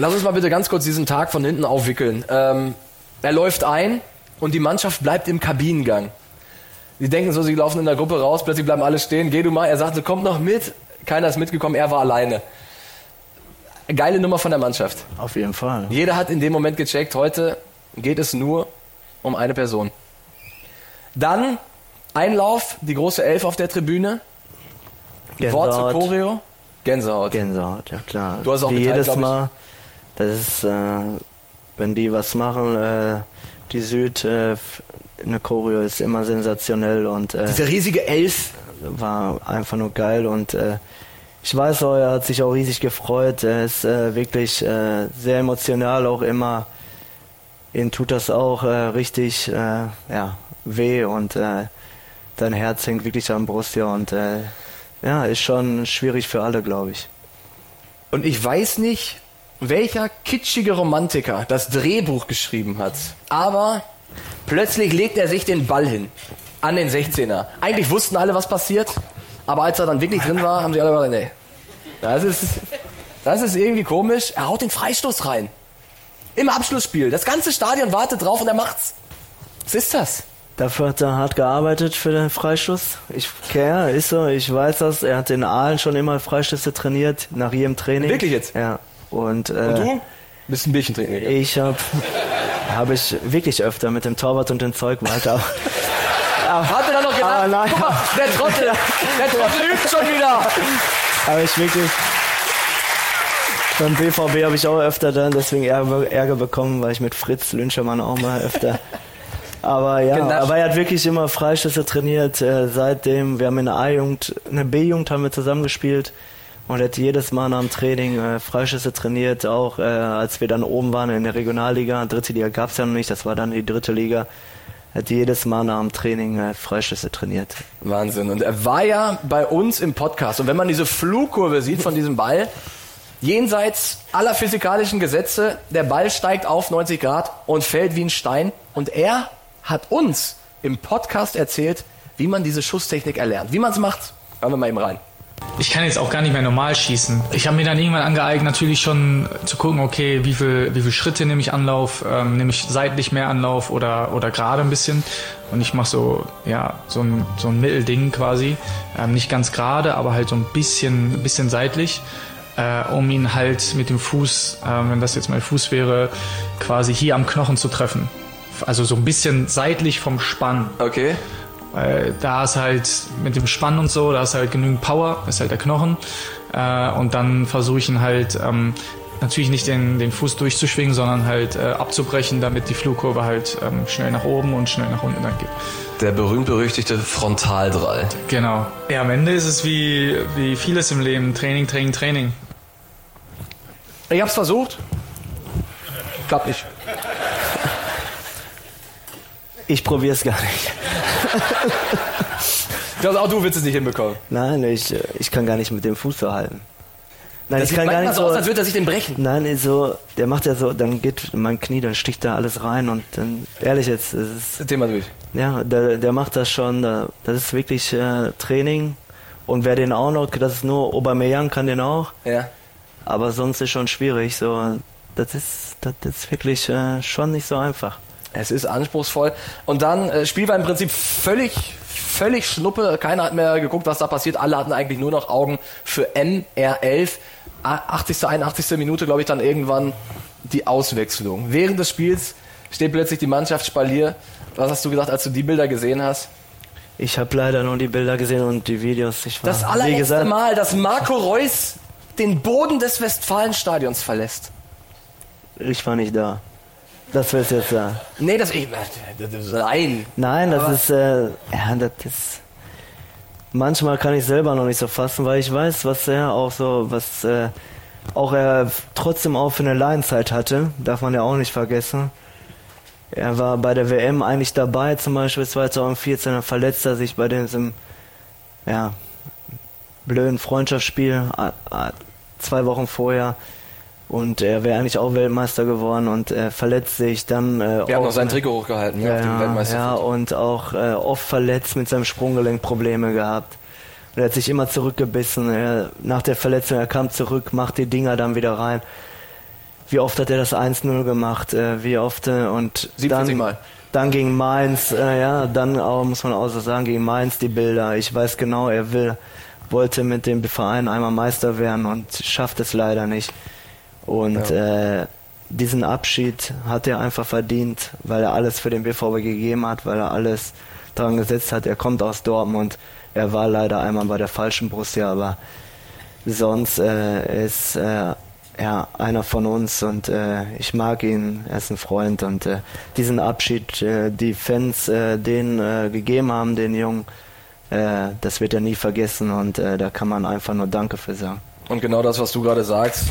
Lass uns mal bitte ganz kurz diesen Tag von hinten aufwickeln. Ähm, er läuft ein und die Mannschaft bleibt im Kabinengang. Die denken so, sie laufen in der Gruppe raus, plötzlich bleiben alle stehen. Geh du mal. Er sagte, kommt noch mit. Keiner ist mitgekommen, er war alleine. Geile Nummer von der Mannschaft. Auf jeden Fall. Jeder hat in dem Moment gecheckt, heute geht es nur um eine Person. Dann Einlauf, die große Elf auf der Tribüne. Wort zur Choreo. Gänsehaut. Gänsehaut, ja klar. Du hast auch Wie geteilt, jedes glaub ich. Mal, das ist, äh, wenn die was machen, äh, die Süd, äh, eine Choreo ist immer sensationell und äh, Diese riesige Elf. war einfach nur geil und äh, ich weiß auch, er hat sich auch riesig gefreut. Er ist äh, wirklich äh, sehr emotional auch immer. Ihm tut das auch äh, richtig äh, ja, weh und äh, sein Herz hängt wirklich am Brust, ja, und äh, ja, ist schon schwierig für alle, glaube ich. Und ich weiß nicht, welcher kitschige Romantiker das Drehbuch geschrieben hat. Aber plötzlich legt er sich den Ball hin. An den sechzehner. Eigentlich wussten alle, was passiert. Aber als er dann wirklich drin war, haben sie alle gesagt, nee. Das ist, das ist irgendwie komisch. Er haut den Freistoß rein. Im Abschlussspiel. Das ganze Stadion wartet drauf und er macht's. Was ist das? Dafür hat er hart gearbeitet für den Freistoß. Ich, ja, ist so, ich weiß das. Er hat in Aalen schon immer Freistöße trainiert, nach jedem Training. Wirklich jetzt? Ja. Und, äh, Und du? Bist ein Bierchen trinken gegangen. Ich habe hab ich wirklich öfter mit dem Torwart und dem Zeugwart auch. Hat er dann noch gedacht, Aber nein. guck mal, der Trottel, der Trottel übt schon wieder. Aber ich wirklich. Beim B V B habe ich auch öfter dann deswegen Ärger, Ärger bekommen, weil ich mit Fritz Lünchermann auch mal öfter. Aber ja, Genascht. aber er hat wirklich immer Freistöße trainiert. Äh, seitdem, wir haben in der A-Jugend, in der B-Jugend haben wir zusammengespielt und er hat jedes Mal nach dem Training äh, Freistöße trainiert. Auch äh, als wir dann oben waren in der Regionalliga, dritte Liga gab es ja noch nicht, das war dann die dritte Liga. Er hat jedes Mal nach dem Training äh, Freistöße trainiert. Wahnsinn. Und er war ja bei uns im Podcast. Und wenn man diese Flugkurve sieht von diesem Ball, jenseits aller physikalischen Gesetze, der Ball steigt auf neunzig Grad und fällt wie ein Stein. Und er hat uns im Podcast erzählt, wie man diese Schusstechnik erlernt. Wie man es macht, hören wir mal eben rein. Ich kann jetzt auch gar nicht mehr normal schießen. Ich habe mir dann irgendwann angeeignet, natürlich schon zu gucken, okay, wie viel, wie viel Schritte nehme ich Anlauf, ähm, nehme ich seitlich mehr Anlauf oder, oder gerade ein bisschen. Und ich mache so, ja, so ein, so ein Mittelding quasi. Ähm, nicht ganz gerade, aber halt so ein bisschen, ein bisschen seitlich, äh, um ihn halt mit dem Fuß, äh, wenn das jetzt mein Fuß wäre, quasi hier am Knochen zu treffen. Also so ein bisschen seitlich vom Spann. Okay. Weil da ist halt mit dem Spann und so, da ist halt genügend Power, ist halt der Knochen. Äh, und dann versuche ich ihn halt ähm, natürlich nicht den, den Fuß durchzuschwingen, sondern halt äh, abzubrechen, damit die Flugkurve halt ähm, schnell nach oben und schnell nach unten dann geht. Der berühmt-berüchtigte Frontaldrall. Genau. Ja, am Ende ist es wie, wie vieles im Leben. Training, Training, Training. Ich hab's versucht. Klappt nicht. Ich probiere es gar nicht. Ich glaube, auch du willst es nicht hinbekommen. Nein, ich, ich kann gar nicht mit dem Fuß so halten. Nein, Das ich sieht kann gar manchmal nicht so so. aus, als würde er sich den brechen. Nein, so, der macht ja so, dann geht mein Knie, dann sticht da alles rein und dann, ehrlich jetzt, es ist, Thema durch. ja, der, der macht das schon, da- das ist wirklich äh, Training und wer den auch noch, das ist nur Aubameyang kann den auch, Ja. aber sonst ist schon schwierig, so, das ist, das ist wirklich äh, schon nicht so einfach. Es ist anspruchsvoll. Und dann, äh, Spiel war im Prinzip völlig, völlig Schnuppe. Keiner hat mehr geguckt, was da passiert. Alle hatten eigentlich nur noch Augen für M R elf. achtzigste, einundachtzigste Minute, glaube ich, dann irgendwann die Auswechslung. Während des Spiels steht plötzlich die Mannschaft Spalier. Was hast du gedacht, als du die Bilder gesehen hast? Ich habe leider nur die Bilder gesehen und die Videos. Ich war, Das wie allererste gesagt, Mal, dass Marco Reus den Boden des Westfalenstadions verlässt. ich war nicht da. Das willst du jetzt sagen. Nee, das, ich, das, das nein. Nein, das Aber- ist, äh, ja, das ist, manchmal kann ich selber noch nicht so fassen, weil ich weiß, was er auch so, was, äh, auch er trotzdem auch für eine Laienzeit hatte, darf man ja auch nicht vergessen. Er war bei der W M eigentlich dabei, zum Beispiel zweitausendvierzehn, dann verletzt er sich bei diesem, ja, blöden Freundschaftsspiel, a- a- zwei Wochen vorher. Und er wäre eigentlich auch Weltmeister geworden und er verletzt sich dann. Äh, Wir haben auch- noch sein Trikot hochgehalten, ne, ja, auf dem ja, Weltmeister. und auch äh, oft verletzt mit seinem Sprunggelenk Probleme gehabt. Und er hat sich immer zurückgebissen. Er, nach der Verletzung, er kam zurück, macht die Dinger dann wieder rein. wie oft hat er das eins null gemacht, äh, wie oft äh, und siebenundvierzig dann, Mal. Dann gegen Mainz, äh, ja, dann auch, muss man auch so sagen, gegen Mainz die Bilder. Ich weiß genau, er will, wollte mit dem Verein einmal Meister werden und schafft es leider nicht. Und ja. äh, diesen Abschied hat er einfach verdient, weil er alles für den B V B gegeben hat, weil er alles daran gesetzt hat. Er kommt aus Dortmund, er war leider einmal bei der falschen Borussia, aber sonst äh, ist äh, ja einer von uns und äh, ich mag ihn, er ist ein Freund und äh, diesen Abschied, äh, die Fans äh, den äh, gegeben haben, den Jungen, äh, das wird er nie vergessen und äh, da kann man einfach nur Danke für sagen. Und genau das, was du gerade sagst.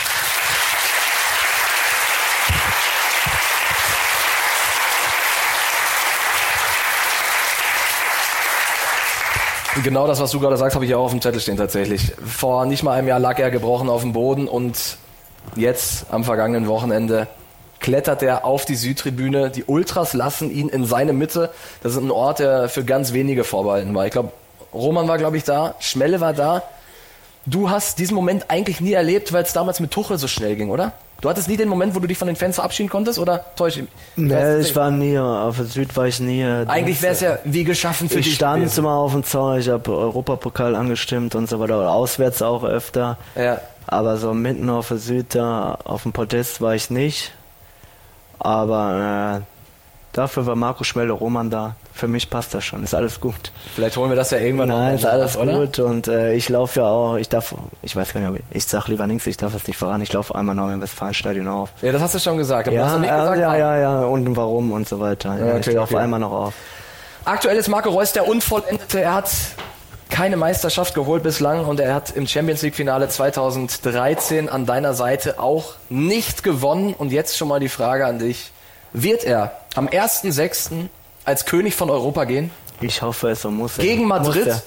Genau das, was du gerade sagst, habe ich ja auch auf dem Zettel stehen tatsächlich. Vor nicht mal einem Jahr lag er gebrochen auf dem Boden und jetzt am vergangenen Wochenende klettert er auf die Südtribüne. Die Ultras lassen ihn in seine Mitte. Das ist ein Ort, der für ganz wenige vorbehalten war. Ich glaube, Roman war, glaube ich, da, Schmelle war da. Du hast diesen Moment eigentlich nie erlebt, weil es damals mit Tuchel so schnell ging, oder? Du hattest nie den Moment, wo du dich von den Fans verabschieden konntest, oder täusche ich mich? Nee, ich war nie, auf der Süd war ich nie. Eigentlich wäre es ja wie geschaffen für dich. Ich stand gewesen. Immer auf dem Zaun, ich habe Europapokal angestimmt und so weiter, oder auswärts auch öfter. Ja. Aber so mitten auf der Süd, da auf dem Podest war ich nicht. Aber äh, dafür war Marco Schmelle Roman da. Für mich passt das schon, ist alles gut. Vielleicht holen wir das ja irgendwann noch. Nein, ist alles oder? gut und äh, ich laufe ja auch, ich darf, ich weiß gar nicht, ich sag lieber nichts, ich darf das nicht voran, ich laufe einmal noch im Westfalenstadion auf. Ja, das hast du schon gesagt. Aber ja, hast du nicht ja, gesagt, ja, ja, ja, und warum und so weiter. Ja, ja, okay, ich laufe okay. einmal noch auf. Aktuell ist Marco Reus der Unvollendete. Er hat keine Meisterschaft geholt bislang und er hat im Champions League Finale zweitausenddreizehn an deiner Seite auch nicht gewonnen. Und jetzt schon mal die Frage an dich. Wird er am ersten sechsten als König von Europa gehen? Ich hoffe es und muss er. Gegen Madrid? Muss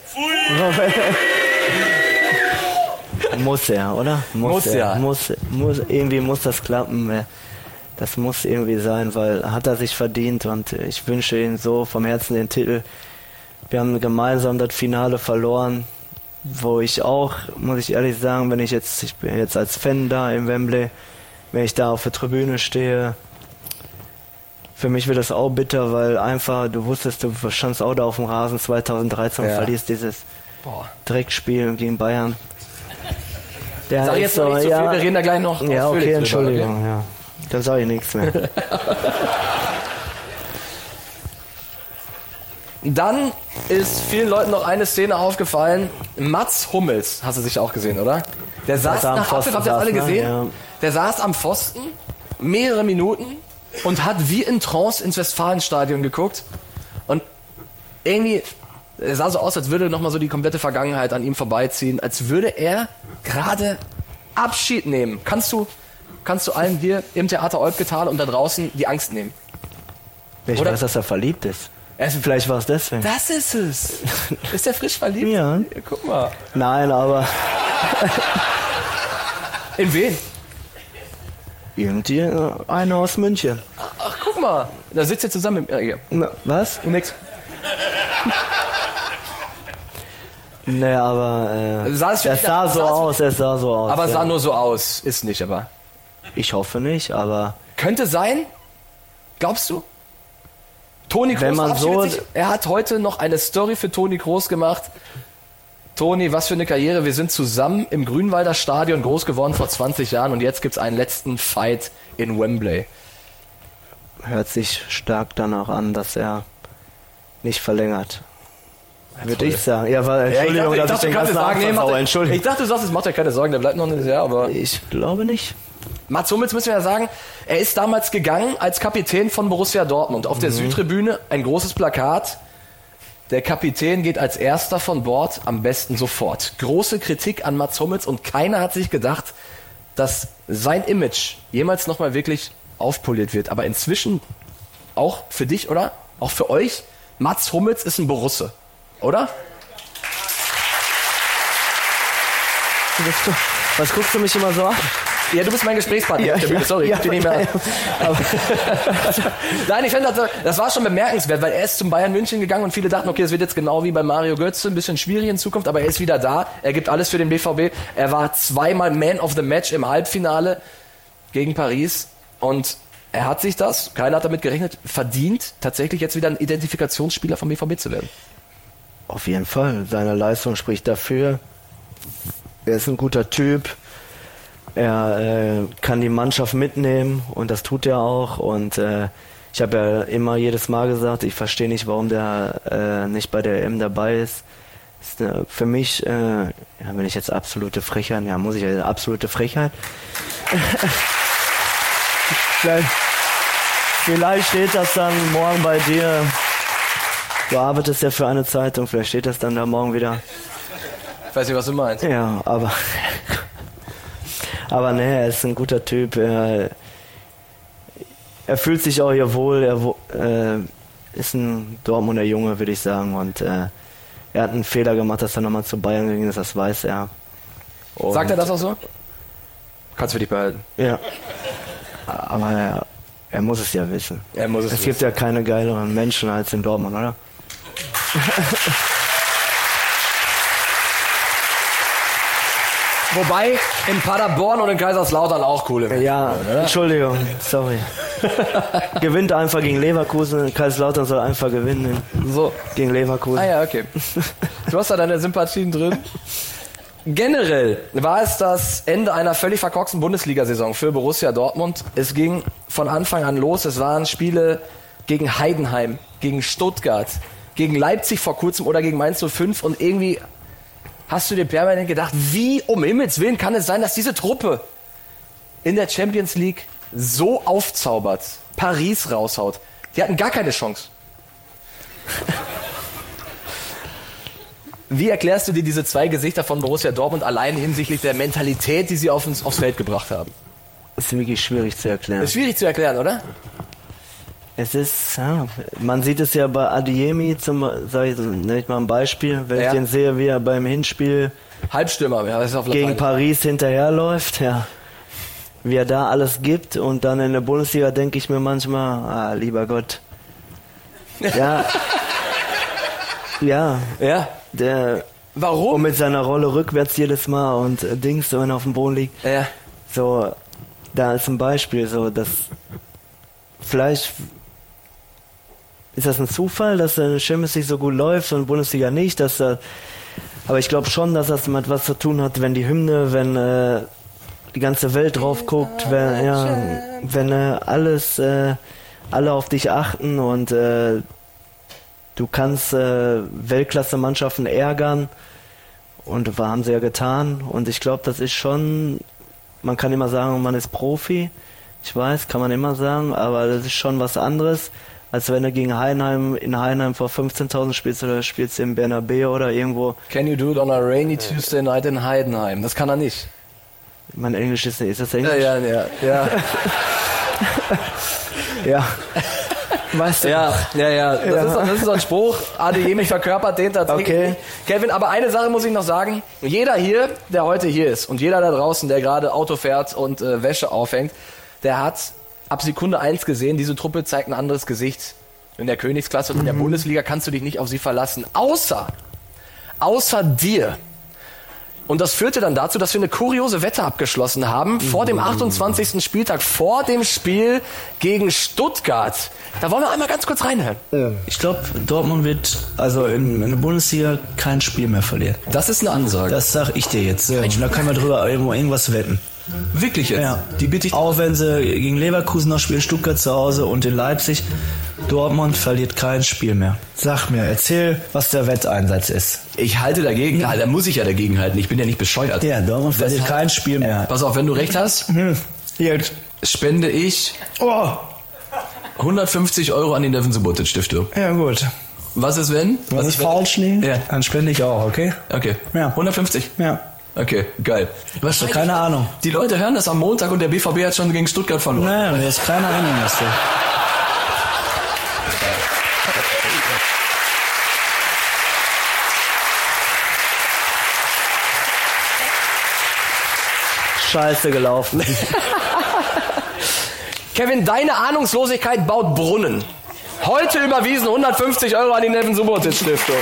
er, muss er oder? Muss, muss er. ja. Muss, muss, irgendwie muss das klappen. Das muss irgendwie sein, weil hat er sich verdient und ich wünsche ihm so vom Herzen den Titel. Wir haben gemeinsam das Finale verloren, wo ich auch, muss ich ehrlich sagen, wenn ich jetzt, ich bin jetzt als Fan da im Wembley, wenn ich da auf der Tribüne stehe, für mich wird das auch bitter, weil einfach, du wusstest, du standst auch da auf dem Rasen zweitausenddreizehn ja. und verlierst dieses Boah. Dreckspiel gegen Bayern. Der sag jetzt noch nicht so ja, viel, wir reden da gleich noch ja, okay, drüber, Entschuldigung, okay? ja. Dann sage ich nichts mehr. Dann ist vielen Leuten noch eine Szene aufgefallen. Mats Hummels, hast du sicher auch gesehen, oder? Der saß am nach Abpfiff, Pfosten habt ihr das alle saß, ne? gesehen? Ja. Der saß am Pfosten, mehrere Minuten und hat wie in Trance ins Westfalenstadion geguckt. Und irgendwie, es sah so aus, als würde nochmal so die komplette Vergangenheit an ihm vorbeiziehen, als würde er gerade Abschied nehmen. Kannst du, kannst du allen hier im Theater Olpketal und da draußen die Angst nehmen? Ich Oder? weiß, dass er verliebt ist. Er ist Vielleicht war es deswegen. Das ist es. Ist der frisch verliebt? Ja. Ja, guck mal. Nein, aber In wen? irgendwie äh, einer aus München. Ach, guck mal. Da sitzt ihr zusammen. Im, äh, hier. Na, was? Nix. Nee, aber äh, Sah es es sah so sah es- aus, es sah so aus. Aber es ja. sah nur so aus. Ist nicht, aber. Ich hoffe nicht, aber Könnte sein? Glaubst du? Toni Kroos Wenn man so- verabschiedet sich. Er hat heute noch eine Story für Toni Kroos gemacht. Toni, was für eine Karriere. Wir sind zusammen im Grünwalder Stadion groß geworden vor zwanzig Jahren und jetzt gibt's einen letzten Fight in Wembley. hört sich stark danach an, dass er nicht verlängert. Würde ich sagen. Ja, weil, Entschuldigung, ich dass dachte, ich ich den dachte, ganzen du kannst sagen, nee, Abend mach, versau, Entschuldigung. ich dachte, du sagst, es macht ja keine Sorgen, der bleibt noch ein Jahr, aber Ich glaube nicht. Mats Hummels müssen wir ja sagen, er ist damals gegangen als Kapitän von Borussia Dortmund. Auf der Mhm. Südtribüne ein großes Plakat. Der Kapitän geht als erster von Bord, am besten sofort. Große Kritik an Mats Hummels und keiner hat sich gedacht, dass sein Image jemals nochmal wirklich aufpoliert wird. Aber inzwischen auch für dich, oder? Auch für euch, Mats Hummels ist ein Borusse, oder? Was guckst du mich immer so an? Ja, du bist mein Gesprächspartner. Ja, auf der Bühne, ja, sorry, ja, ich bin nicht mehr. aber- Nein, ich finde, das, das war schon bemerkenswert, weil er ist zum Bayern München gegangen und viele dachten, okay, es wird jetzt genau wie bei Mario Götze, ein bisschen schwierig in Zukunft, aber er ist wieder da. Er gibt alles für den B V B. Er war zweimal Man of the Match im Halbfinale. gegen Paris und er hat sich das, keiner hat damit gerechnet, verdient, tatsächlich jetzt wieder ein Identifikationsspieler vom B V B zu werden. Auf jeden Fall. Seine Leistung spricht dafür. Er ist ein guter Typ. Er äh, kann die Mannschaft mitnehmen und das tut er auch. Und äh, ich habe ja immer jedes Mal gesagt, ich verstehe nicht, warum der äh, nicht bei der E M dabei ist. Ist äh, für mich, äh, ja, wenn ich jetzt absolute Frechheit, ja, muss ich ja absolute Frechheit. vielleicht, vielleicht steht das dann morgen bei dir. Du arbeitest ja für eine Zeitung, vielleicht steht das dann da morgen wieder. Ich weiß nicht, was du meinst. Ja, aber aber nee, er ist ein guter Typ. Er, er fühlt sich auch hier wohl. Er äh, ist ein Dortmunder Junge, würde ich sagen. Und äh, er hat einen Fehler gemacht, dass er nochmal zu Bayern gegangen ist, das weiß er. Und sagt er das auch so? Kannst du für dich behalten. Ja. Aber er, er muss es ja wissen. Er muss es es wissen. gibt ja keine geileren Menschen als in Dortmund, oder? Wobei in Paderborn und in Kaiserslautern auch coole Menschen. Ja, Entschuldigung, sorry. Gewinnt einfach gegen Leverkusen. Kaiserslautern soll einfach gewinnen So. gegen Leverkusen. Ah ja, okay. Du hast da deine Sympathien drin. Generell war es das Ende einer völlig verkorksten Bundesliga-Saison für Borussia Dortmund. Es ging von Anfang an los. Es waren Spiele gegen Heidenheim, gegen Stuttgart, gegen Leipzig vor kurzem oder gegen Mainz null fünf. Und irgendwie hast du dir permanent gedacht, wie um Himmels Willen kann es sein, dass diese Truppe in der Champions League so aufzaubert, Paris raushaut. Die hatten gar keine Chance. Wie erklärst du dir diese zwei Gesichter von Borussia Dortmund allein hinsichtlich der Mentalität, die sie auf uns, aufs Feld gebracht haben? Das ist wirklich schwierig zu erklären. Das ist schwierig zu erklären, oder? Es ist, ja, man sieht es ja bei Adeyemi, zum, sag ich, nenne ich mal ein Beispiel, wenn Ja. ich den sehe, wie er beim Hinspiel Halbstürmer, ja, das ist auf gegen Latein. Paris hinterherläuft, ja. Wie er da alles gibt und dann in der Bundesliga denke ich mir manchmal, ah, lieber Gott. Ja. ja, Ja. der, Warum? und mit seiner Rolle rückwärts jedes Mal und äh, Dings, so wenn er auf dem Boden liegt. Ja. So, da ist ein Beispiel, so, dass vielleicht ist das ein Zufall, dass der Champions League so gut läuft und Bundesliga nicht, dass er, aber ich glaube schon, dass das mit was zu tun hat, wenn die Hymne, wenn äh, die ganze Welt drauf guckt, wenn, ja, wenn äh, alles, äh, alle auf dich achten und äh, du kannst äh, Weltklasse-Mannschaften ärgern und das haben sie ja getan und ich glaube, das ist schon, man kann immer sagen, man ist Profi, ich weiß, kann man immer sagen, aber das ist schon was anderes, als wenn du gegen Heidenheim in Heidenheim vor fünfzehntausend spielst oder spielst im Bernabeu oder irgendwo. Can you do it on a rainy Tuesday night in Heidenheim? Das kann er nicht. Mein Englisch ist, ist das Ja, Englisch? ja, ja. Ja, Ja. Weißt du? ja, ja. ja. Das, Ja. Ist, das ist so ein Spruch. Adeyemi verkörpert den tatsächlich. Okay. Kevin, aber eine Sache muss ich noch sagen. Jeder hier, der heute hier ist und jeder da draußen, der gerade Auto fährt und äh, Wäsche aufhängt, der hat ab Sekunde eins gesehen, diese Truppe zeigt ein anderes Gesicht. In der Königsklasse und in der Bundesliga kannst du dich nicht auf sie verlassen. Außer, außer dir. Und das führte dann dazu, dass wir eine kuriose Wette abgeschlossen haben vor dem achtundzwanzigsten Spieltag, vor dem Spiel gegen Stuttgart. Da wollen wir einmal ganz kurz reinhören. Ich glaube, Dortmund wird also in, in der Bundesliga kein Spiel mehr verlieren. Das ist eine Ansage. Das sag ich dir jetzt. Und da können wir drüber irgendwo irgendwas wetten. Wirklich jetzt? Ja. Die bitte ich. Auch wenn sie gegen Leverkusen noch spielen, Stuttgart zu Hause und in Leipzig. Dortmund verliert kein Spiel mehr. Sag mir, erzähl, was der Wetteinsatz ist. Ich halte dagegen. Ja, da muss ich ja dagegen halten. Ich bin ja nicht bescheuert. Ja, Dortmund verliert kein Spiel mehr. Pass auf, wenn du recht hast, Jetzt. spende ich Oh, hundertfünfzig Euro an die Neven Subotic Stiftung. ja gut. Was ist wenn? Was ist wenn? falsch liegen? Ja. Dann spende ich auch, okay? Okay. Ja. hundertfünfzig? Ja. Okay, geil. Was, keine Ahnung. Die Leute hören das am Montag und der B V B hat schon gegen Stuttgart verloren. Nein, das ist keine Ahnung, was du. Scheiße gelaufen. Kevin, deine Ahnungslosigkeit baut Brunnen. Heute überwiesen hundertfünfzig Euro an die Neven Subotic Stiftung.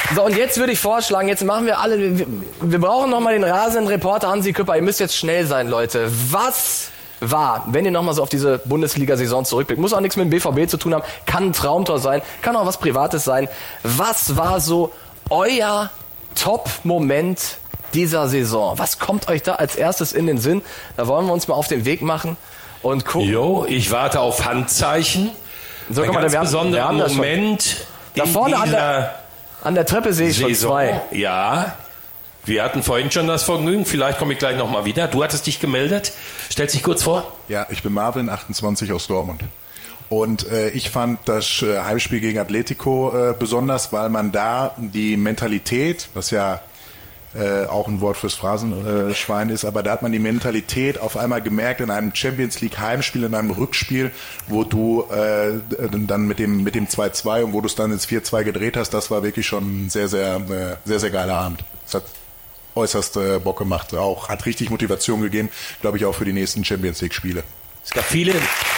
So, und jetzt würde ich vorschlagen, jetzt machen wir alle, wir, wir brauchen nochmal den rasenden Reporter Hansi Küpper. Ihr müsst jetzt schnell sein, Leute. Was war, wenn ihr nochmal so auf diese Bundesliga-Saison zurückblickt, muss auch nichts mit dem B V B zu tun haben, kann ein Traumtor sein, kann auch was Privates sein. Was war so euer Top-Moment dieser Saison? Was kommt euch da als erstes in den Sinn? Da wollen wir uns mal auf den Weg machen und gucken. Jo, ich warte auf Handzeichen. So, ein guck mal, ganz wir haben, besonderer wir haben das Moment Da in vorne an dieser der, an der Treppe sehe ich schon Saison. zwei. Ja, wir hatten vorhin schon das Vergnügen. Vielleicht komme ich gleich nochmal wieder. Du hattest dich gemeldet. Stellst dich kurz vor. Ja, ich bin Marvin, achtundzwanzig aus Dortmund. Und äh, ich fand das äh, Heimspiel gegen Atletico äh, besonders, weil man da die Mentalität, was ja äh, auch ein Wort fürs Phrasenschwein ist, aber da hat man die Mentalität auf einmal gemerkt in einem Champions League Heimspiel, in einem Rückspiel, wo du äh, dann mit dem mit dem zwei zwei und wo du es dann ins vier zwei gedreht hast, das war wirklich schon ein sehr, sehr, äh, sehr, sehr geiler Abend. Es hat äußerst äh, Bock gemacht, auch hat richtig Motivation gegeben, glaube ich, auch für die nächsten Champions League Spiele. Es gab viele...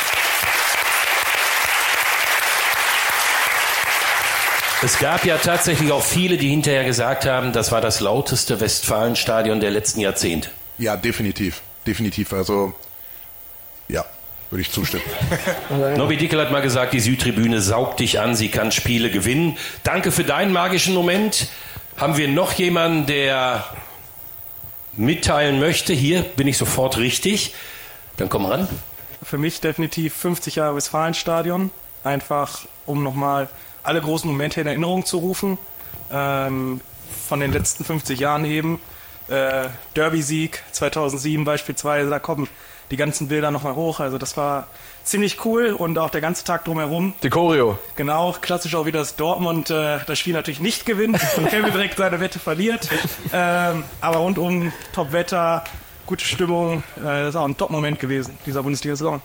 Es gab ja tatsächlich auch viele, die hinterher gesagt haben, das war das lauteste Westfalenstadion der letzten Jahrzehnte. Ja, definitiv. Definitiv. Also, ja, würde ich zustimmen. Nobby Dickel hat mal gesagt, die Südtribüne saugt dich an, sie kann Spiele gewinnen. Danke für deinen magischen Moment. Haben wir noch jemanden, der mitteilen möchte? Hier bin ich sofort richtig. Dann komm ran. Für mich definitiv fünfzig Jahre Westfalenstadion. Einfach, um nochmal alle großen Momente in Erinnerung zu rufen, ähm, von den letzten fünfzig Jahren eben. Äh, Derby-Sieg zweitausendsieben beispielsweise, da kommen die ganzen Bilder nochmal hoch. Also das war ziemlich cool und auch der ganze Tag drumherum. Die Choreo. Genau, klassisch auch wieder das Dortmund äh, das Spiel natürlich nicht gewinnt und Kevin direkt seine Wette verliert. Ähm, aber rundum Top-Wetter, gute Stimmung, äh, das ist auch ein Top-Moment gewesen, dieser Bundesliga-Saison.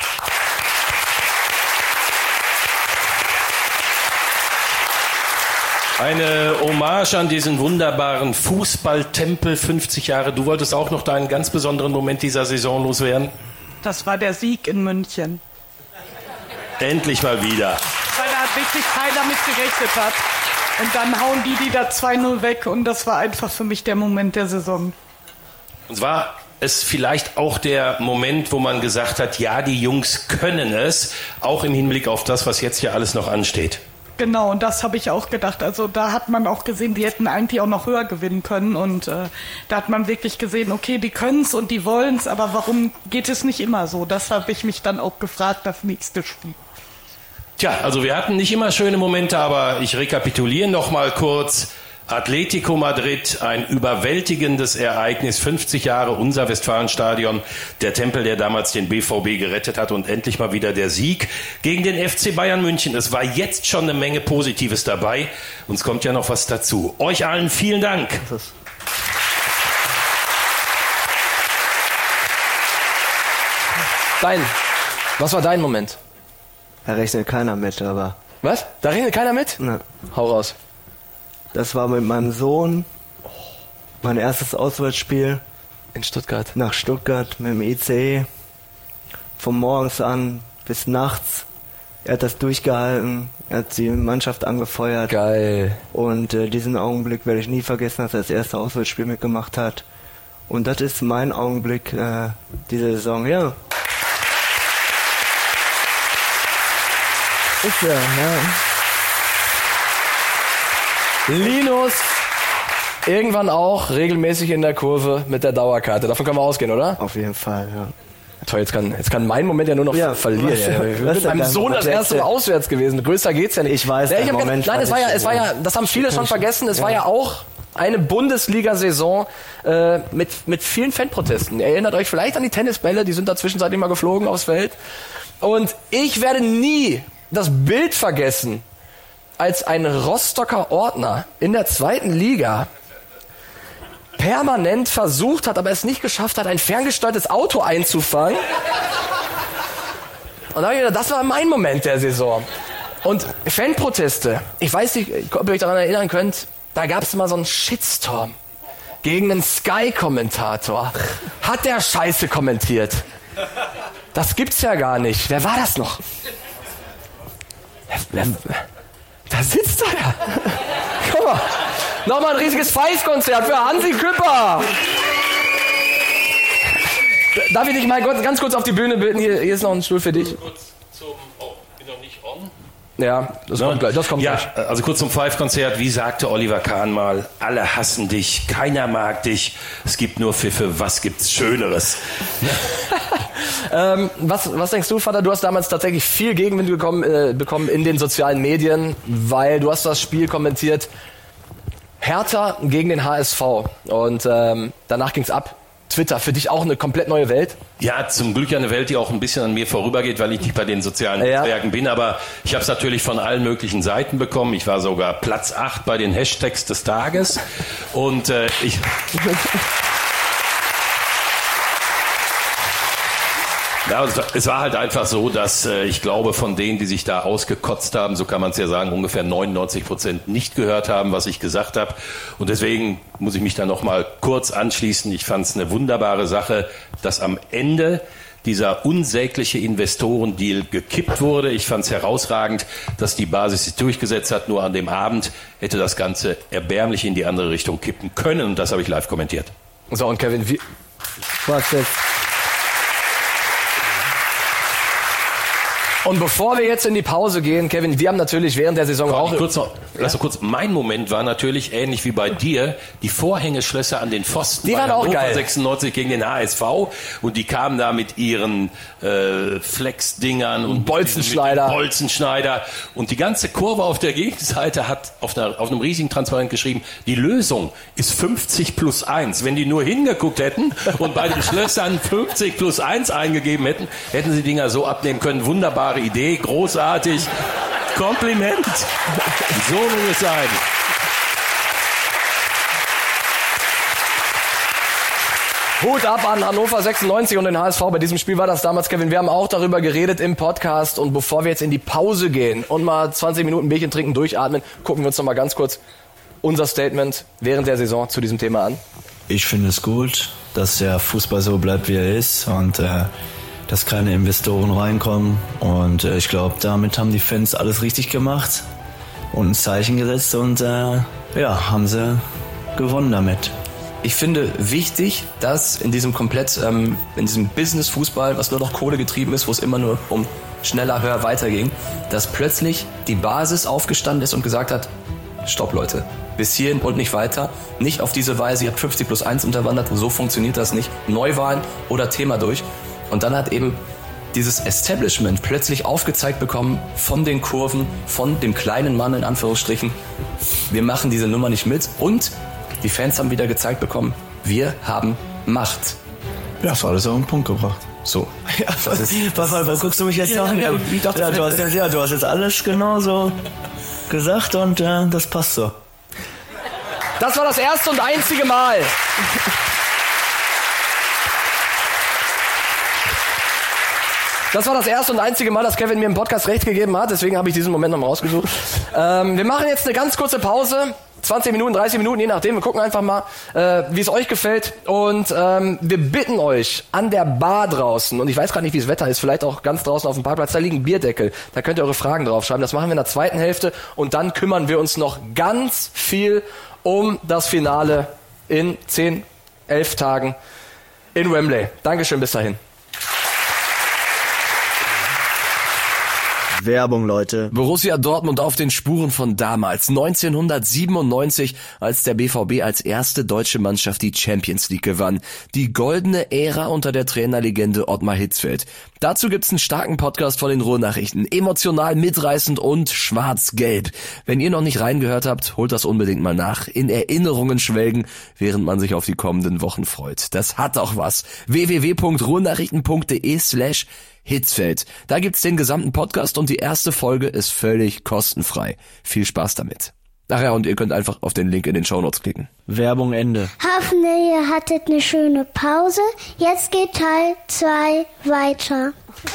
Eine Hommage an diesen wunderbaren Fußballtempel, fünfzig Jahre. Du wolltest auch noch deinen ganz besonderen Moment dieser Saison loswerden? Das war der Sieg in München. Endlich mal wieder. Weil da wirklich keiner mit gerechnet hat. Und dann hauen die die da zwei null weg und das war einfach für mich der Moment der Saison. Und war es vielleicht auch der Moment, wo man gesagt hat, ja, die Jungs können es, auch im Hinblick auf das, was jetzt hier alles noch ansteht. Genau, und das habe ich auch gedacht. Also da hat man auch gesehen, die hätten eigentlich auch noch höher gewinnen können. Und äh, da hat man wirklich gesehen, okay, die können es und die wollen es, aber warum geht es nicht immer so? Das habe ich mich dann auch gefragt, das nächste Spiel. Tja, also wir hatten nicht immer schöne Momente, aber ich rekapituliere noch mal kurz. Atletico Madrid, ein überwältigendes Ereignis, fünfzig Jahre unser Westfalenstadion, der Tempel, der damals den B V B gerettet hat und endlich mal wieder der Sieg gegen den F C Bayern München. Es war jetzt schon eine Menge Positives dabei und es kommt ja noch was dazu. Euch allen vielen Dank. Dein, was war dein Moment? Da rechnet keiner mit, aber... Was? Da rechnet keiner mit? Ne. Hau raus. Das war mit meinem Sohn mein erstes Auswärtsspiel. In Stuttgart. Nach Stuttgart mit dem I C E. Von morgens an bis nachts. Er hat das durchgehalten. Er hat die Mannschaft angefeuert. Geil. Und äh, diesen Augenblick werde ich nie vergessen, dass er das erste Auswärtsspiel mitgemacht hat. Und das ist mein Augenblick äh, dieser Saison, ja. Ist ja, ja. Linus, irgendwann auch regelmäßig in der Kurve mit der Dauerkarte. Davon können wir ausgehen, oder? Auf jeden Fall, ja. Toll, jetzt kann, jetzt kann mein Moment ja nur noch ja, verlieren. Was, ja. was mit meinem Sohn das erste Mal auswärts gewesen. Größer geht's ja nicht. Ich weiß, ja, ich der hab Moment gedacht, nein, es war ja, es war ja, das haben viele schon vergessen. Es ja. war ja auch eine Bundesliga-Saison äh, mit mit vielen Fanprotesten. Ihr erinnert euch vielleicht an die Tennisbälle, die sind da zwischenzeitlich mal geflogen aufs Feld. Und ich werde nie das Bild vergessen, als ein Rostocker Ordner in der zweiten Liga permanent versucht hat, aber es nicht geschafft hat, ein ferngesteuertes Auto einzufangen. Und da habe ich gedacht, das war mein Moment der Saison. Und Fanproteste, ich weiß nicht, ob ihr euch daran erinnern könnt, da gab es mal so einen Shitstorm gegen einen Sky-Kommentator. Hat der Scheiße kommentiert. Das gibt's ja gar nicht. Wer war das noch? Wer, wer, da sitzt er ja. Guck mal. Nochmal ein riesiges Pfeifkonzert für Hansi Küpper. Darf ich dich mal ganz kurz auf die Bühne bitten? Hier, hier ist noch ein Stuhl für dich. Kurz zum, oh, bin noch nicht on. Ja, das kommt gleich. Das kommt ja, gleich. Also kurz zum Pfeif-Konzert. Wie sagte Oliver Kahn mal, alle hassen dich, keiner mag dich. Es gibt nur Pfiffe, was gibt's Schöneres? ähm, was, was denkst du, Vater? Du hast damals tatsächlich viel Gegenwind bekommen, äh, bekommen in den sozialen Medien, weil du hast das Spiel kommentiert. Hertha gegen den H S V. Und ähm, danach ging's ab. Twitter, für dich auch eine komplett neue Welt? Ja, zum Glück eine Welt, die auch ein bisschen an mir vorübergeht, weil ich nicht bei den sozialen ja. Netzwerken bin. Aber ich habe es natürlich von allen möglichen Seiten bekommen. Ich war sogar Platz acht bei den Hashtags des Tages. Und äh, ich... Ja, es war halt einfach so, dass äh, ich glaube, von denen, die sich da ausgekotzt haben, so kann man es ja sagen, ungefähr neunundneunzig Prozent nicht gehört haben, was ich gesagt habe. Und deswegen muss ich mich da noch mal kurz anschließen. Ich fand es eine wunderbare Sache, dass am Ende dieser unsägliche Investorendeal gekippt wurde. Ich fand es herausragend, dass die Basis sich durchgesetzt hat. Nur an dem Abend hätte das Ganze erbärmlich in die andere Richtung kippen können. Und das habe ich live kommentiert. So, und Kevin, wie... Was jetzt? Und bevor wir jetzt in die Pause gehen, Kevin, wir haben natürlich während der Saison auch... Kurz noch, lass noch kurz, mein Moment war natürlich ähnlich wie bei dir, die Vorhängeschlösser an den Pfosten. Die waren auch geil. sechsundneunzig gegen den H S V und die kamen da mit ihren äh, Flex-Dingern und Bolzenschneider. Mit Bolzenschneider. Und die ganze Kurve auf der Gegenseite hat auf, einer, auf einem riesigen Transparent geschrieben, die Lösung ist fünfzig plus eins. Wenn die nur hingeguckt hätten und bei den Schlössern fünfzig plus eins eingegeben hätten, hätten sie Dinger so abnehmen können. Wunderbar. Idee, großartig, Kompliment. So will es sein. Hut ab an Hannover sechsundneunzig und den H S V. Bei diesem Spiel war das damals, Kevin. Wir haben auch darüber geredet im Podcast. Und bevor wir jetzt in die Pause gehen und mal zwanzig Minuten Bierchen trinken, durchatmen, gucken wir uns noch mal ganz kurz unser Statement während der Saison zu diesem Thema an. Ich finde es gut, dass der Fußball so bleibt, wie er ist. Und äh, dass keine Investoren reinkommen. Und äh, ich glaube, damit haben die Fans alles richtig gemacht und ein Zeichen gesetzt und äh, ja, haben sie gewonnen damit. Ich finde wichtig, dass in diesem komplett, ähm, in diesem Business-Fußball, was nur noch Kohle getrieben ist, wo es immer nur um schneller, höher weiterging, dass plötzlich die Basis aufgestanden ist und gesagt hat, stopp Leute, bis hierhin und nicht weiter, nicht auf diese Weise, ihr habt fünfzig plus eins unterwandert, so funktioniert das nicht, Neuwahlen oder Thema durch. Und dann hat eben dieses Establishment plötzlich aufgezeigt bekommen von den Kurven, von dem kleinen Mann in Anführungsstrichen, wir machen diese Nummer nicht mit. Und die Fans haben wieder gezeigt bekommen, wir haben Macht. Ja, das war alles auf den Punkt gebracht. So. Ja, das ist, was, was, was guckst du mich jetzt ja, an? Ja, ja, du hast, ja, du hast jetzt alles genauso gesagt und äh, das passt so. Das war das erste und einzige Mal. Das war das erste und einzige Mal, dass Kevin mir im Podcast recht gegeben hat. Deswegen habe ich diesen Moment nochmal rausgesucht. Ähm, wir machen jetzt eine ganz kurze Pause. zwanzig Minuten, dreißig Minuten, je nachdem. Wir gucken einfach mal, äh, wie es euch gefällt. Und ähm, wir bitten euch an der Bar draußen, und ich weiß gar nicht, wie das Wetter ist, vielleicht auch ganz draußen auf dem Parkplatz, da liegen Bierdeckel. Da könnt ihr eure Fragen draufschreiben. Das machen wir in der zweiten Hälfte. Und dann kümmern wir uns noch ganz viel um das Finale in zehn, elf Tagen in Wembley. Dankeschön, bis dahin. Werbung, Leute. Borussia Dortmund auf den Spuren von damals, neunzehnhundertsiebenundneunzig, als der B V B als erste deutsche Mannschaft die Champions League gewann. Die goldene Ära unter der Trainerlegende Ottmar Hitzfeld. Dazu gibt's einen starken Podcast von den Ruhrnachrichten, emotional mitreißend und schwarz-gelb. Wenn ihr noch nicht reingehört habt, holt das unbedingt mal nach. In Erinnerungen schwelgen, während man sich auf die kommenden Wochen freut. Das hat auch was. w w w punkt ruhrnachrichten punkt de slash Hitzfeld. Da gibt's den gesamten Podcast und die erste Folge ist völlig kostenfrei. Viel Spaß damit. Ach ja, und ihr könnt einfach auf den Link in den Shownotes klicken. Werbung Ende. Hoffen, ihr hattet eine schöne Pause. Jetzt geht Teil zwei weiter.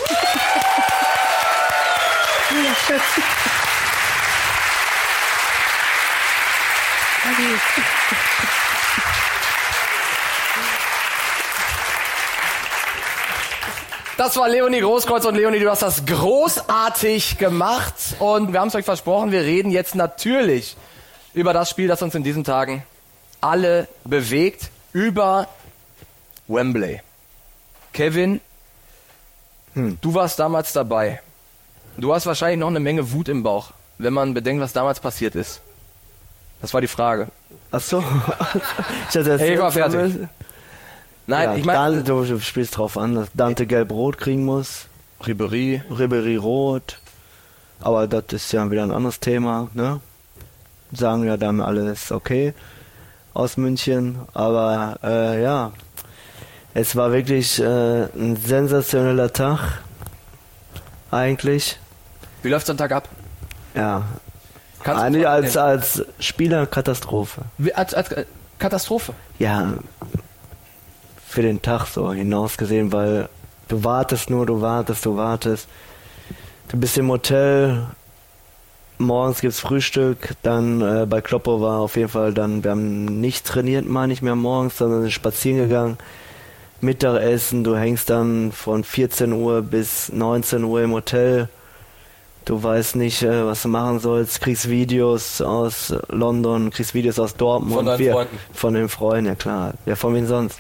Das war Leonie Großkreuz und Leonie, du hast das großartig gemacht und wir haben es euch versprochen, wir reden jetzt natürlich über das Spiel, das uns in diesen Tagen alle bewegt, über Wembley. Kevin, hm. du warst damals dabei. Du hast wahrscheinlich noch eine Menge Wut im Bauch, wenn man bedenkt, was damals passiert ist. Das war die Frage. Ach so. Ich hatte hey, ich war fertig. Nein, ja, ich meine... Du spielst drauf an, dass Dante gelb-rot kriegen muss. Ribéry. Ribéry rot. Aber das ist ja wieder ein anderes Thema, ne? Sagen ja dann alles okay aus München. Aber äh, ja, es war wirklich äh, ein sensationeller Tag. Eigentlich. Wie läuft so ein Tag ab? Ja. Kannst Eigentlich als, als Spieler Katastrophe. Wie, als, als äh, Katastrophe? Ja, für den Tag so hinaus gesehen, weil du wartest nur, du wartest, du wartest. Du bist im Hotel, morgens gibt's Frühstück, dann äh, bei Kloppo war auf jeden Fall dann, wir haben nicht trainiert, meine ich mehr morgens, sondern sind spazieren gegangen. Mittagessen, du hängst dann von vierzehn Uhr bis neunzehn Uhr im Hotel. Du weißt nicht, äh, was du machen sollst, kriegst Videos aus London, kriegst Videos aus Dortmund. Von deinen wir, Freunden? Von den Freunden, ja klar. Ja, von wem sonst?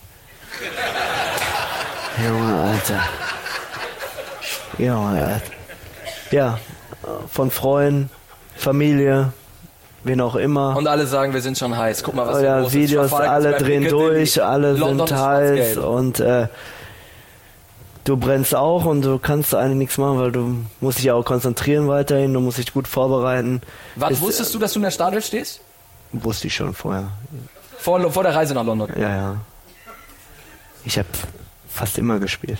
Junge, Alter. Junge, Alter. Ja, von Freunden, Familie, wen auch immer. Und alle sagen, wir sind schon heiß. Guck mal, was hier ja, los Videos, ist. alle drehen durch, alle London sind heiß und äh, du brennst auch und du kannst eigentlich nichts machen, weil du musst dich ja auch konzentrieren weiterhin, du musst dich gut vorbereiten. Wann Ist, wusstest du, dass du in der Startelf stehst? Wusste ich schon vorher. Vor, vor der Reise nach London? Ja, ja. Ich habe fast immer gespielt.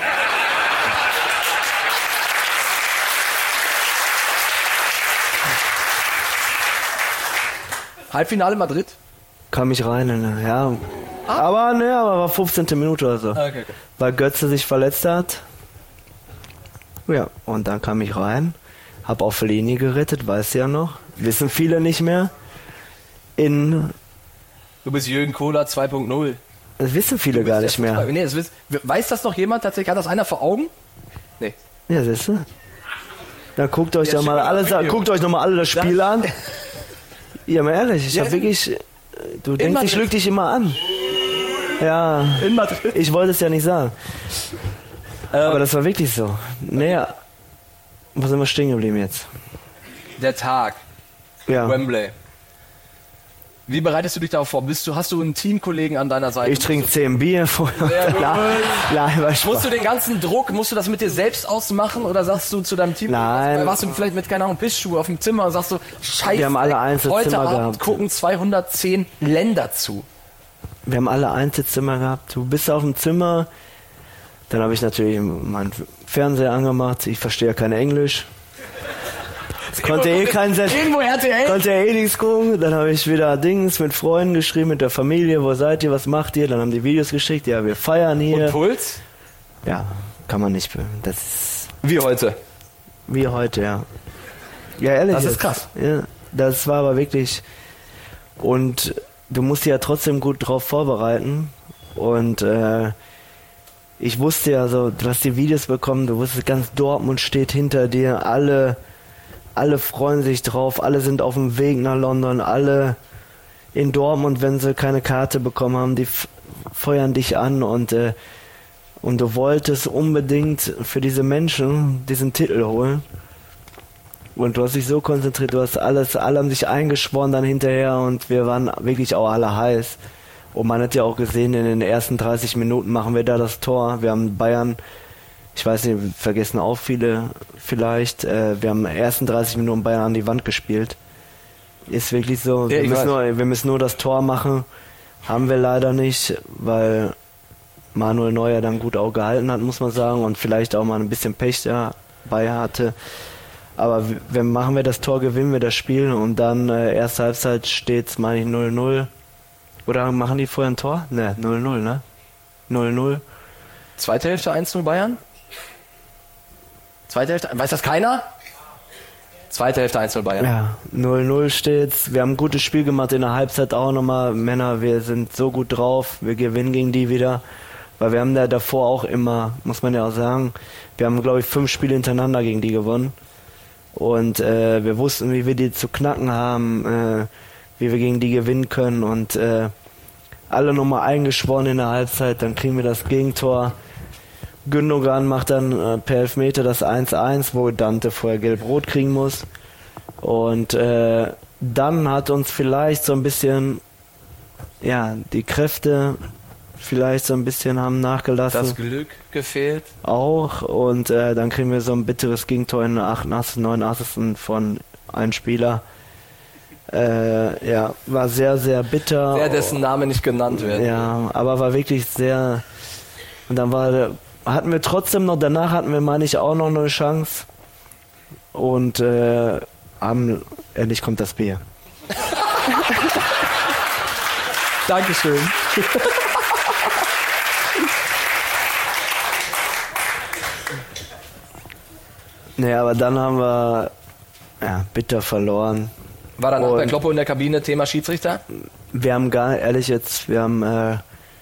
Halbfinale Madrid? Kam ich rein, ne, ja. Ah. Aber ne, aber war fünfzehnte Minute oder so. Okay, okay. Weil Götze sich verletzt hat. Ja, und dann kam ich rein, hab auch Fellaini gerettet, weißt du ja noch. Wissen viele nicht mehr. In... Du bist Jürgen Kohler zwei Punkt null. Das wissen viele gar nicht mehr. Nee, das wiss, weiß das noch jemand tatsächlich? Hat das einer vor Augen? Nee. Ja, siehst du. Dann guckt euch doch mal alle, guckt euch noch mal alle das Spiel an. Ja, mal ehrlich, ich ja, hab wirklich... Du denkst, Madrid. Ich lüg dich immer an. Ja, in Madrid. Ich wollte es ja nicht sagen. Ähm, Aber das war wirklich so. Naja, wo sind wir stehen geblieben jetzt? Der Tag. Ja. Wembley. Wie bereitest du dich darauf vor? Bist du, hast du einen Teamkollegen an deiner Seite? Ich trinke zehn Bier vorher. Musst du den ganzen Druck, musst du das mit dir selbst ausmachen oder sagst du zu deinem Team? Nein. Warst du vielleicht mit, keine Ahnung, Pissschuhe auf dem Zimmer und sagst du, scheiße, wir haben alle Einzelzimmer heute Abend gehabt. Gucken zweihundertzehn Länder zu. Wir haben alle Einzelzimmer gehabt. Du bist auf dem Zimmer. Dann habe ich natürlich meinen Fernseher angemacht. Ich verstehe ja kein Englisch. Konnte eh kein Set. Irgendwo R T L. Konnte eh nichts gucken. Dann habe ich wieder Dings mit Freunden geschrieben, mit der Familie. Wo seid ihr? Was macht ihr? Dann haben die Videos geschickt. Ja, wir feiern hier. Und Puls? Ja, kann man nicht. Das ist wie heute. Wie heute, ja. Ja, ehrlich. Das ist krass. Ja, das war aber wirklich. Und du musst dich ja trotzdem gut drauf vorbereiten. Und äh, ich wusste ja so, du hast die Videos bekommen. Du wusstest, ganz Dortmund steht hinter dir. Alle. Alle freuen sich drauf, alle sind auf dem Weg nach London, alle in Dortmund, wenn sie keine Karte bekommen haben, die f- feuern dich an und, äh, und du wolltest unbedingt für diese Menschen diesen Titel holen. Und du hast dich so konzentriert, du hast alles, alle haben sich eingeschworen dann hinterher und wir waren wirklich auch alle heiß. Und man hat ja auch gesehen, in den ersten dreißig Minuten machen wir da das Tor. Wir haben Bayern... Ich weiß nicht, vergessen auch viele vielleicht. Äh, wir haben in den ersten dreißig Minuten Bayern an die Wand gespielt. Ist wirklich so. Ja, wir, müssen weiß. nur, wir müssen nur das Tor machen. Haben wir leider nicht, weil Manuel Neuer dann gut auch gehalten hat, muss man sagen. Und vielleicht auch mal ein bisschen Pech dabei hatte. Aber wenn machen wir das Tor, gewinnen wir das Spiel. Und dann äh, erste Halbzeit steht es, meine ich, null null. Oder machen die vorher ein Tor? Ne, null null, ne? null null. Zweite Hälfte eins null Bayern? Zweite Hälfte, weiß das keiner? Zweite Hälfte eins null Bayern. Ja, null null steht's. Wir haben ein gutes Spiel gemacht in der Halbzeit auch nochmal. Männer, wir sind so gut drauf. Wir gewinnen gegen die wieder. Weil wir haben da davor auch immer, muss man ja auch sagen, wir haben, glaube ich, fünf Spiele hintereinander gegen die gewonnen. Und äh, wir wussten, wie wir die zu knacken haben. Äh, wie wir gegen die gewinnen können und äh, alle nochmal eingeschworen in der Halbzeit, dann kriegen wir das Gegentor. Gündogan macht dann äh, per Elfmeter das eins eins, wo Dante vorher gelb-rot kriegen muss. Und äh, dann hat uns vielleicht so ein bisschen, ja, die Kräfte vielleicht so ein bisschen haben nachgelassen. Das Glück gefehlt. Auch. Und äh, dann kriegen wir so ein bitteres Gegentor in der achtundachtzigsten, neunundachtzigsten von einem Spieler. Äh, ja, war sehr, sehr bitter. Der, dessen Name nicht genannt wird. Ja, aber war wirklich sehr... Und dann war, hatten wir trotzdem noch, danach hatten wir, meine ich, auch noch eine Chance. Und äh, haben, endlich kommt das Bier. Dankeschön. Naja, aber dann haben wir ja, bitter verloren. War danach bei Kloppo in der Kabine Thema Schiedsrichter? Wir haben gar, ehrlich jetzt, wir haben, äh,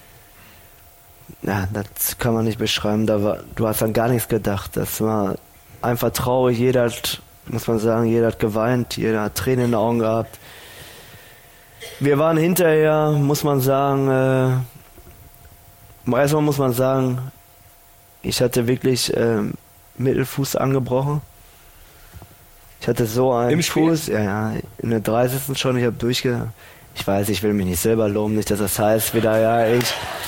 ja, das kann man nicht beschreiben, da war, du hast an gar nichts gedacht. Das war einfach traurig, jeder hat, muss man sagen, jeder hat geweint, jeder hat Tränen in den Augen gehabt. Wir waren hinterher, muss man sagen, äh, erstmal muss man sagen, ich hatte wirklich äh, Mittelfuß angebrochen. Ich hatte so einen Im Spiel? Fuß, ja, ja, in der dreißigsten schon, ich habe durchge... Ich weiß, ich will mich nicht selber loben, nicht, dass das heißt wieder, ja, ich...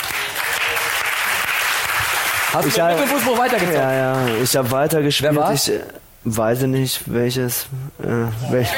Hast ich du den Mittelfußbruch weitergezogen? Ja, ja, ich habe weitergespielt. Wer war's? Ich äh, weiß nicht, welches... Äh, welch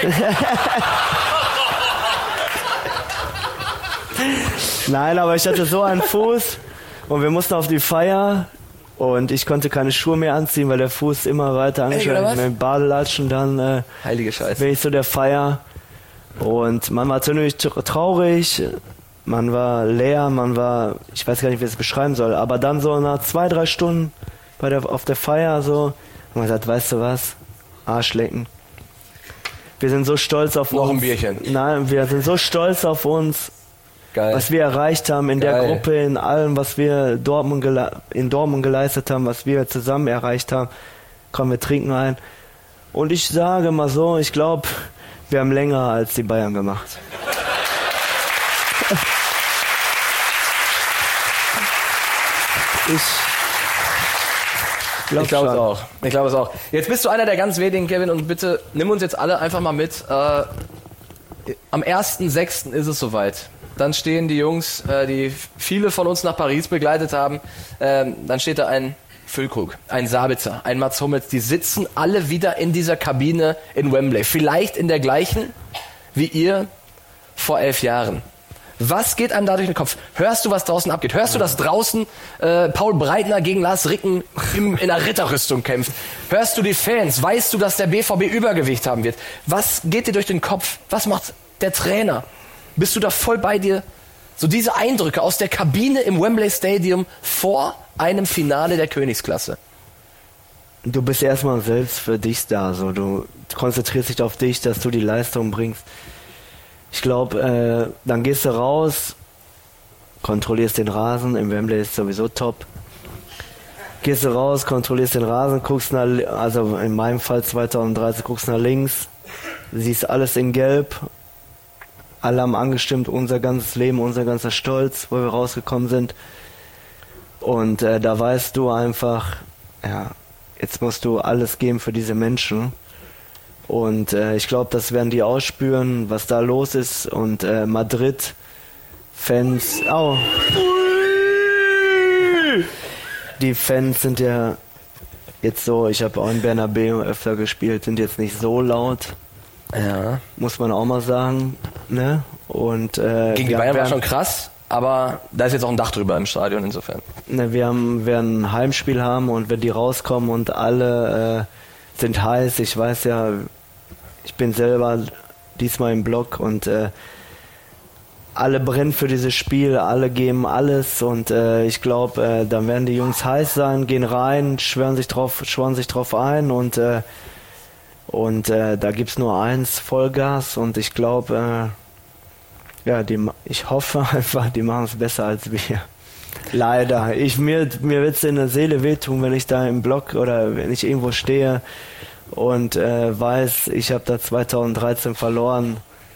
Nein, aber ich hatte so einen Fuß und wir mussten auf die Feier und ich konnte keine Schuhe mehr anziehen, weil der Fuß immer weiter angeschlagen ist. Mit Badelatschen dann äh, Heilige Scheiße. bin ich zu der Feier und man war ziemlich traurig, man war leer, man war, ich weiß gar nicht, wie ich es beschreiben soll, aber dann so nach zwei, drei Stunden bei der, auf der Feier so, haben wir gesagt, weißt du was, Arsch lecken. Wir sind so stolz auf Noch uns. ein Bierchen. Nein, wir sind so stolz auf uns. Geil. Was wir erreicht haben in Geil. der Gruppe, in allem, was wir Dortmund in Dortmund geleistet haben, was wir zusammen erreicht haben. Komm, wir trinken ein. Und ich sage mal so, ich glaube, wir haben länger als die Bayern gemacht. ich Ich glaube es auch. Ich glaube es auch. Jetzt bist du einer der ganz wenigen, Kevin, und bitte nimm uns jetzt alle einfach mal mit. Äh, am ersten sechsten ist es soweit. Dann stehen die Jungs, äh, die viele von uns nach Paris begleitet haben, ähm, dann steht da ein Füllkrug, ein Sabitzer, ein Mats Hummels, die sitzen alle wieder in dieser Kabine in Wembley. Vielleicht in der gleichen wie ihr vor elf Jahren. Was geht einem da durch den Kopf? Hörst du, was draußen abgeht? Hörst du, dass draußen äh, Paul Breitner gegen Lars Ricken im, in einer Ritterrüstung kämpft? Hörst du die Fans? Weißt du, dass der B V B Übergewicht haben wird? Was geht dir durch den Kopf? Was macht der Trainer? Bist du da voll bei dir? So diese Eindrücke aus der Kabine im Wembley Stadium vor einem Finale der Königsklasse. Du bist erstmal selbst für dich da. So. Du konzentrierst dich auf dich, dass du die Leistung bringst. Ich glaube, äh, dann gehst du raus, kontrollierst den Rasen. Im Wembley ist sowieso top. Gehst du raus, kontrollierst den Rasen, guckst nach, also in meinem Fall zweitausenddreizehn, guckst nach links, siehst alles in Gelb. Alle haben angestimmt, unser ganzes Leben, unser ganzer Stolz, wo wir rausgekommen sind. Und äh, da weißt du einfach, ja, jetzt musst du alles geben für diese Menschen. Und äh, ich glaube, das werden die ausspüren, was da los ist. Und äh, Madrid, Fans, au. Die Fans sind ja jetzt so, ich habe auch in Bernabeu öfter gespielt, sind jetzt nicht so laut. Ja. Muss man auch mal sagen. Ne? Und, äh, Gegen die wir, Bayern war wir, schon krass, aber da ist jetzt auch ein Dach drüber im Stadion insofern. Ne, wir haben, werden ein Heimspiel haben und wenn die rauskommen und alle äh, sind heiß, ich weiß ja, ich bin selber diesmal im Block und äh, alle brennen für dieses Spiel, alle geben alles und äh, ich glaube, äh, dann werden die Jungs heiß sein, gehen rein, schwören sich drauf, schwören sich drauf ein und äh, und äh, da gibt's nur eins, Vollgas und ich glaube, äh, ja, die, ich hoffe einfach, die machen es besser als wir. Leider. Ich, mir mir wird's in der Seele wehtun, wenn ich da im Block oder wenn ich irgendwo stehe und äh, weiß, ich habe da zweitausenddreizehn verloren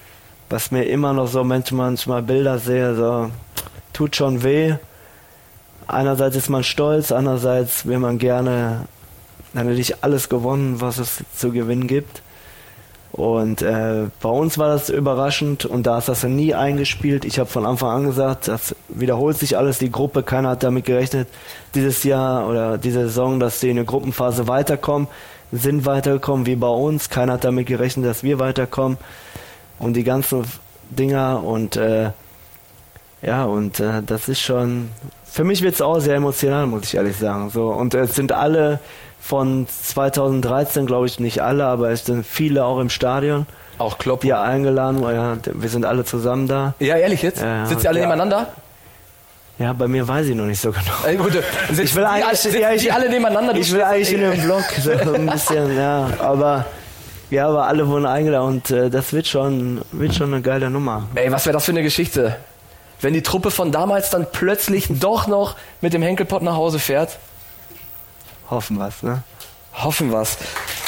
was mir immer noch so manchmal, manchmal Bilder sehe, so tut schon weh. Einerseits ist man stolz, andererseits will man gerne natürlich alles gewonnen, was es zu gewinnen gibt. Und äh, bei uns war das überraschend und da ist das ja nie eingespielt. Ich habe von Anfang an gesagt, das wiederholt sich alles, die Gruppe, keiner hat damit gerechnet, dieses Jahr oder diese Saison, dass sie in der Gruppenphase weiterkommen, sind weitergekommen wie bei uns, keiner hat damit gerechnet, dass wir weiterkommen und die ganzen Dinger und äh, ja, und äh, das ist schon, für mich wird es auch sehr emotional, muss ich ehrlich sagen. So, und es sind alle von zweitausenddreizehn, glaube ich, nicht alle, aber es sind viele auch im Stadion. Auch Klopp. Die eingeladen, ja, wir sind alle zusammen da. Ja, ehrlich jetzt? Ja, Sitzt ihr alle ja. nebeneinander? Ja, bei mir weiß ich noch nicht so genau. Äh, gut, ich will eigentlich, die, ja, ich, die alle nebeneinander? Ich will eigentlich in einem Block, so ein bisschen, ja, aber ja, aber alle wurden eingeladen und äh, das wird schon, wird schon eine geile Nummer. Ey, was wäre das für eine Geschichte? Wenn die Truppe von damals dann plötzlich doch noch mit dem Henkelpott nach Hause fährt? Hoffen wir's, ne? Hoffen wir's.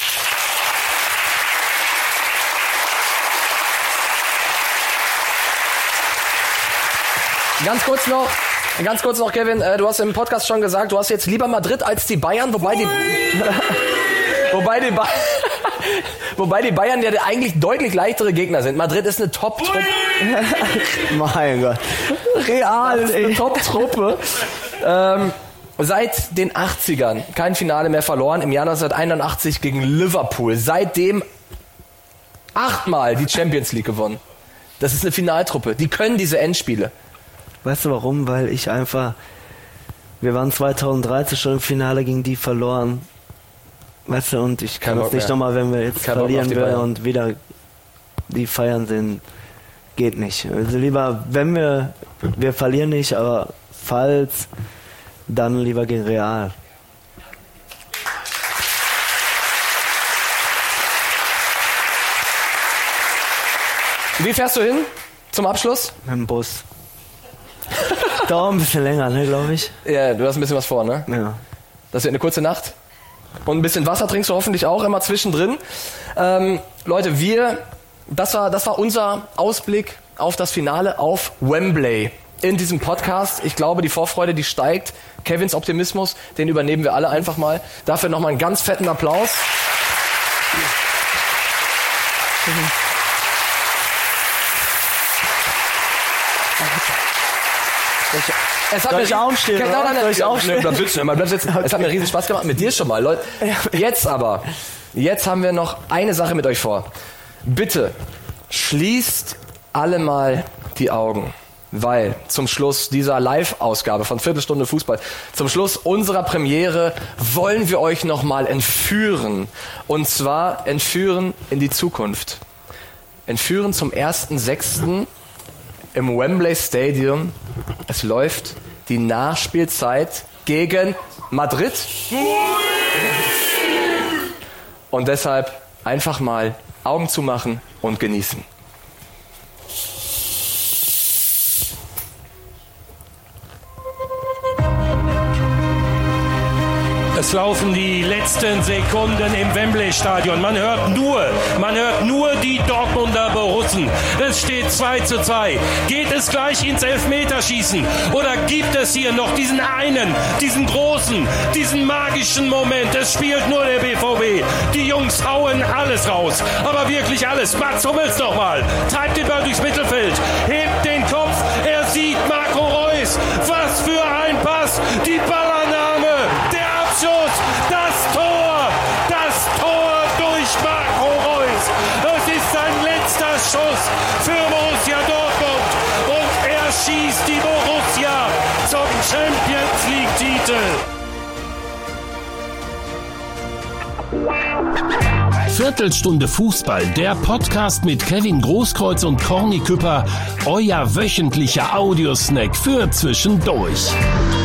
Ganz kurz noch, ganz kurz noch, Kevin, äh, du hast im Podcast schon gesagt, du hast jetzt lieber Madrid als die Bayern, wobei die, wobei die, ba wobei die Bayern ja eigentlich deutlich leichtere Gegner sind. Madrid ist eine Top-Truppe. Mein Gott. Real ist eine Top-Truppe. ähm, Seit den achtzigern kein Finale mehr verloren. Im Jahr neunzehnhunderteinundachtzig gegen Liverpool. Seitdem achtmal die Champions League gewonnen. Das ist eine Finaltruppe. Die können diese Endspiele. Weißt du warum? Weil ich einfach... Wir waren zweitausenddreizehn schon im Finale gegen die verloren. Weißt du, und ich kann es nicht nochmal, wenn wir jetzt Kein verlieren würden und wieder die feiern sind, geht nicht. Also lieber, wenn wir... Wir verlieren nicht, aber falls... Dann lieber gegen Real. Wie fährst du hin zum Abschluss? Mit dem Bus. Dauert ein bisschen länger, ne, glaube ich. Ja, du hast ein bisschen was vor, ne? Ja. Das wird eine kurze Nacht. Und ein bisschen Wasser trinkst du hoffentlich auch immer zwischendrin. Ähm, Leute, wir, das war, das war unser Ausblick auf das Finale auf Wembley. In diesem Podcast. Ich glaube, die Vorfreude, die steigt. Kevins Optimismus, den übernehmen wir alle einfach mal. Dafür nochmal einen ganz fetten Applaus. Es hat Soll mir ich aufstehen? Genau, nein, Soll ich aufstehen? Bleib sitzen, bleib sitzen. Es hat mir riesen Spaß gemacht mit dir schon mal, Leute. Jetzt aber, jetzt haben wir noch eine Sache mit euch vor. Bitte schließt alle mal die Augen. Weil zum Schluss dieser Live-Ausgabe von Viertelstunde Fußball, zum Schluss unserer Premiere wollen wir euch nochmal entführen. Und zwar entführen in die Zukunft. Entführen zum ersten sechsten im Wembley Stadium. Es läuft die Nachspielzeit gegen Madrid. Und deshalb einfach mal Augen zumachen und genießen. Es laufen die letzten Sekunden im Wembley-Stadion. Man hört nur, man hört nur die Dortmunder Borussen. Es steht zwei zu zwei. Geht es gleich ins Elfmeterschießen? Oder gibt es hier noch diesen einen, diesen großen, diesen magischen Moment? Es spielt nur der B V B. Die Jungs hauen alles raus. Aber wirklich alles. Mats Hummels nochmal. Treibt den Ball durchs Mittelfeld. Hebt den Kopf. Er sieht Marco Reus. Was für ein Pass. Die Ballannahme. Der Abschuss, das Tor, das Tor durch Marco Reus. Es ist sein letzter Schuss für Borussia Dortmund und er schießt die Borussia zum Champions League-Titel. Viertelstunde Fußball, der Podcast mit Kevin Großkreuz und Corny Küpper, euer wöchentlicher Audiosnack für zwischendurch.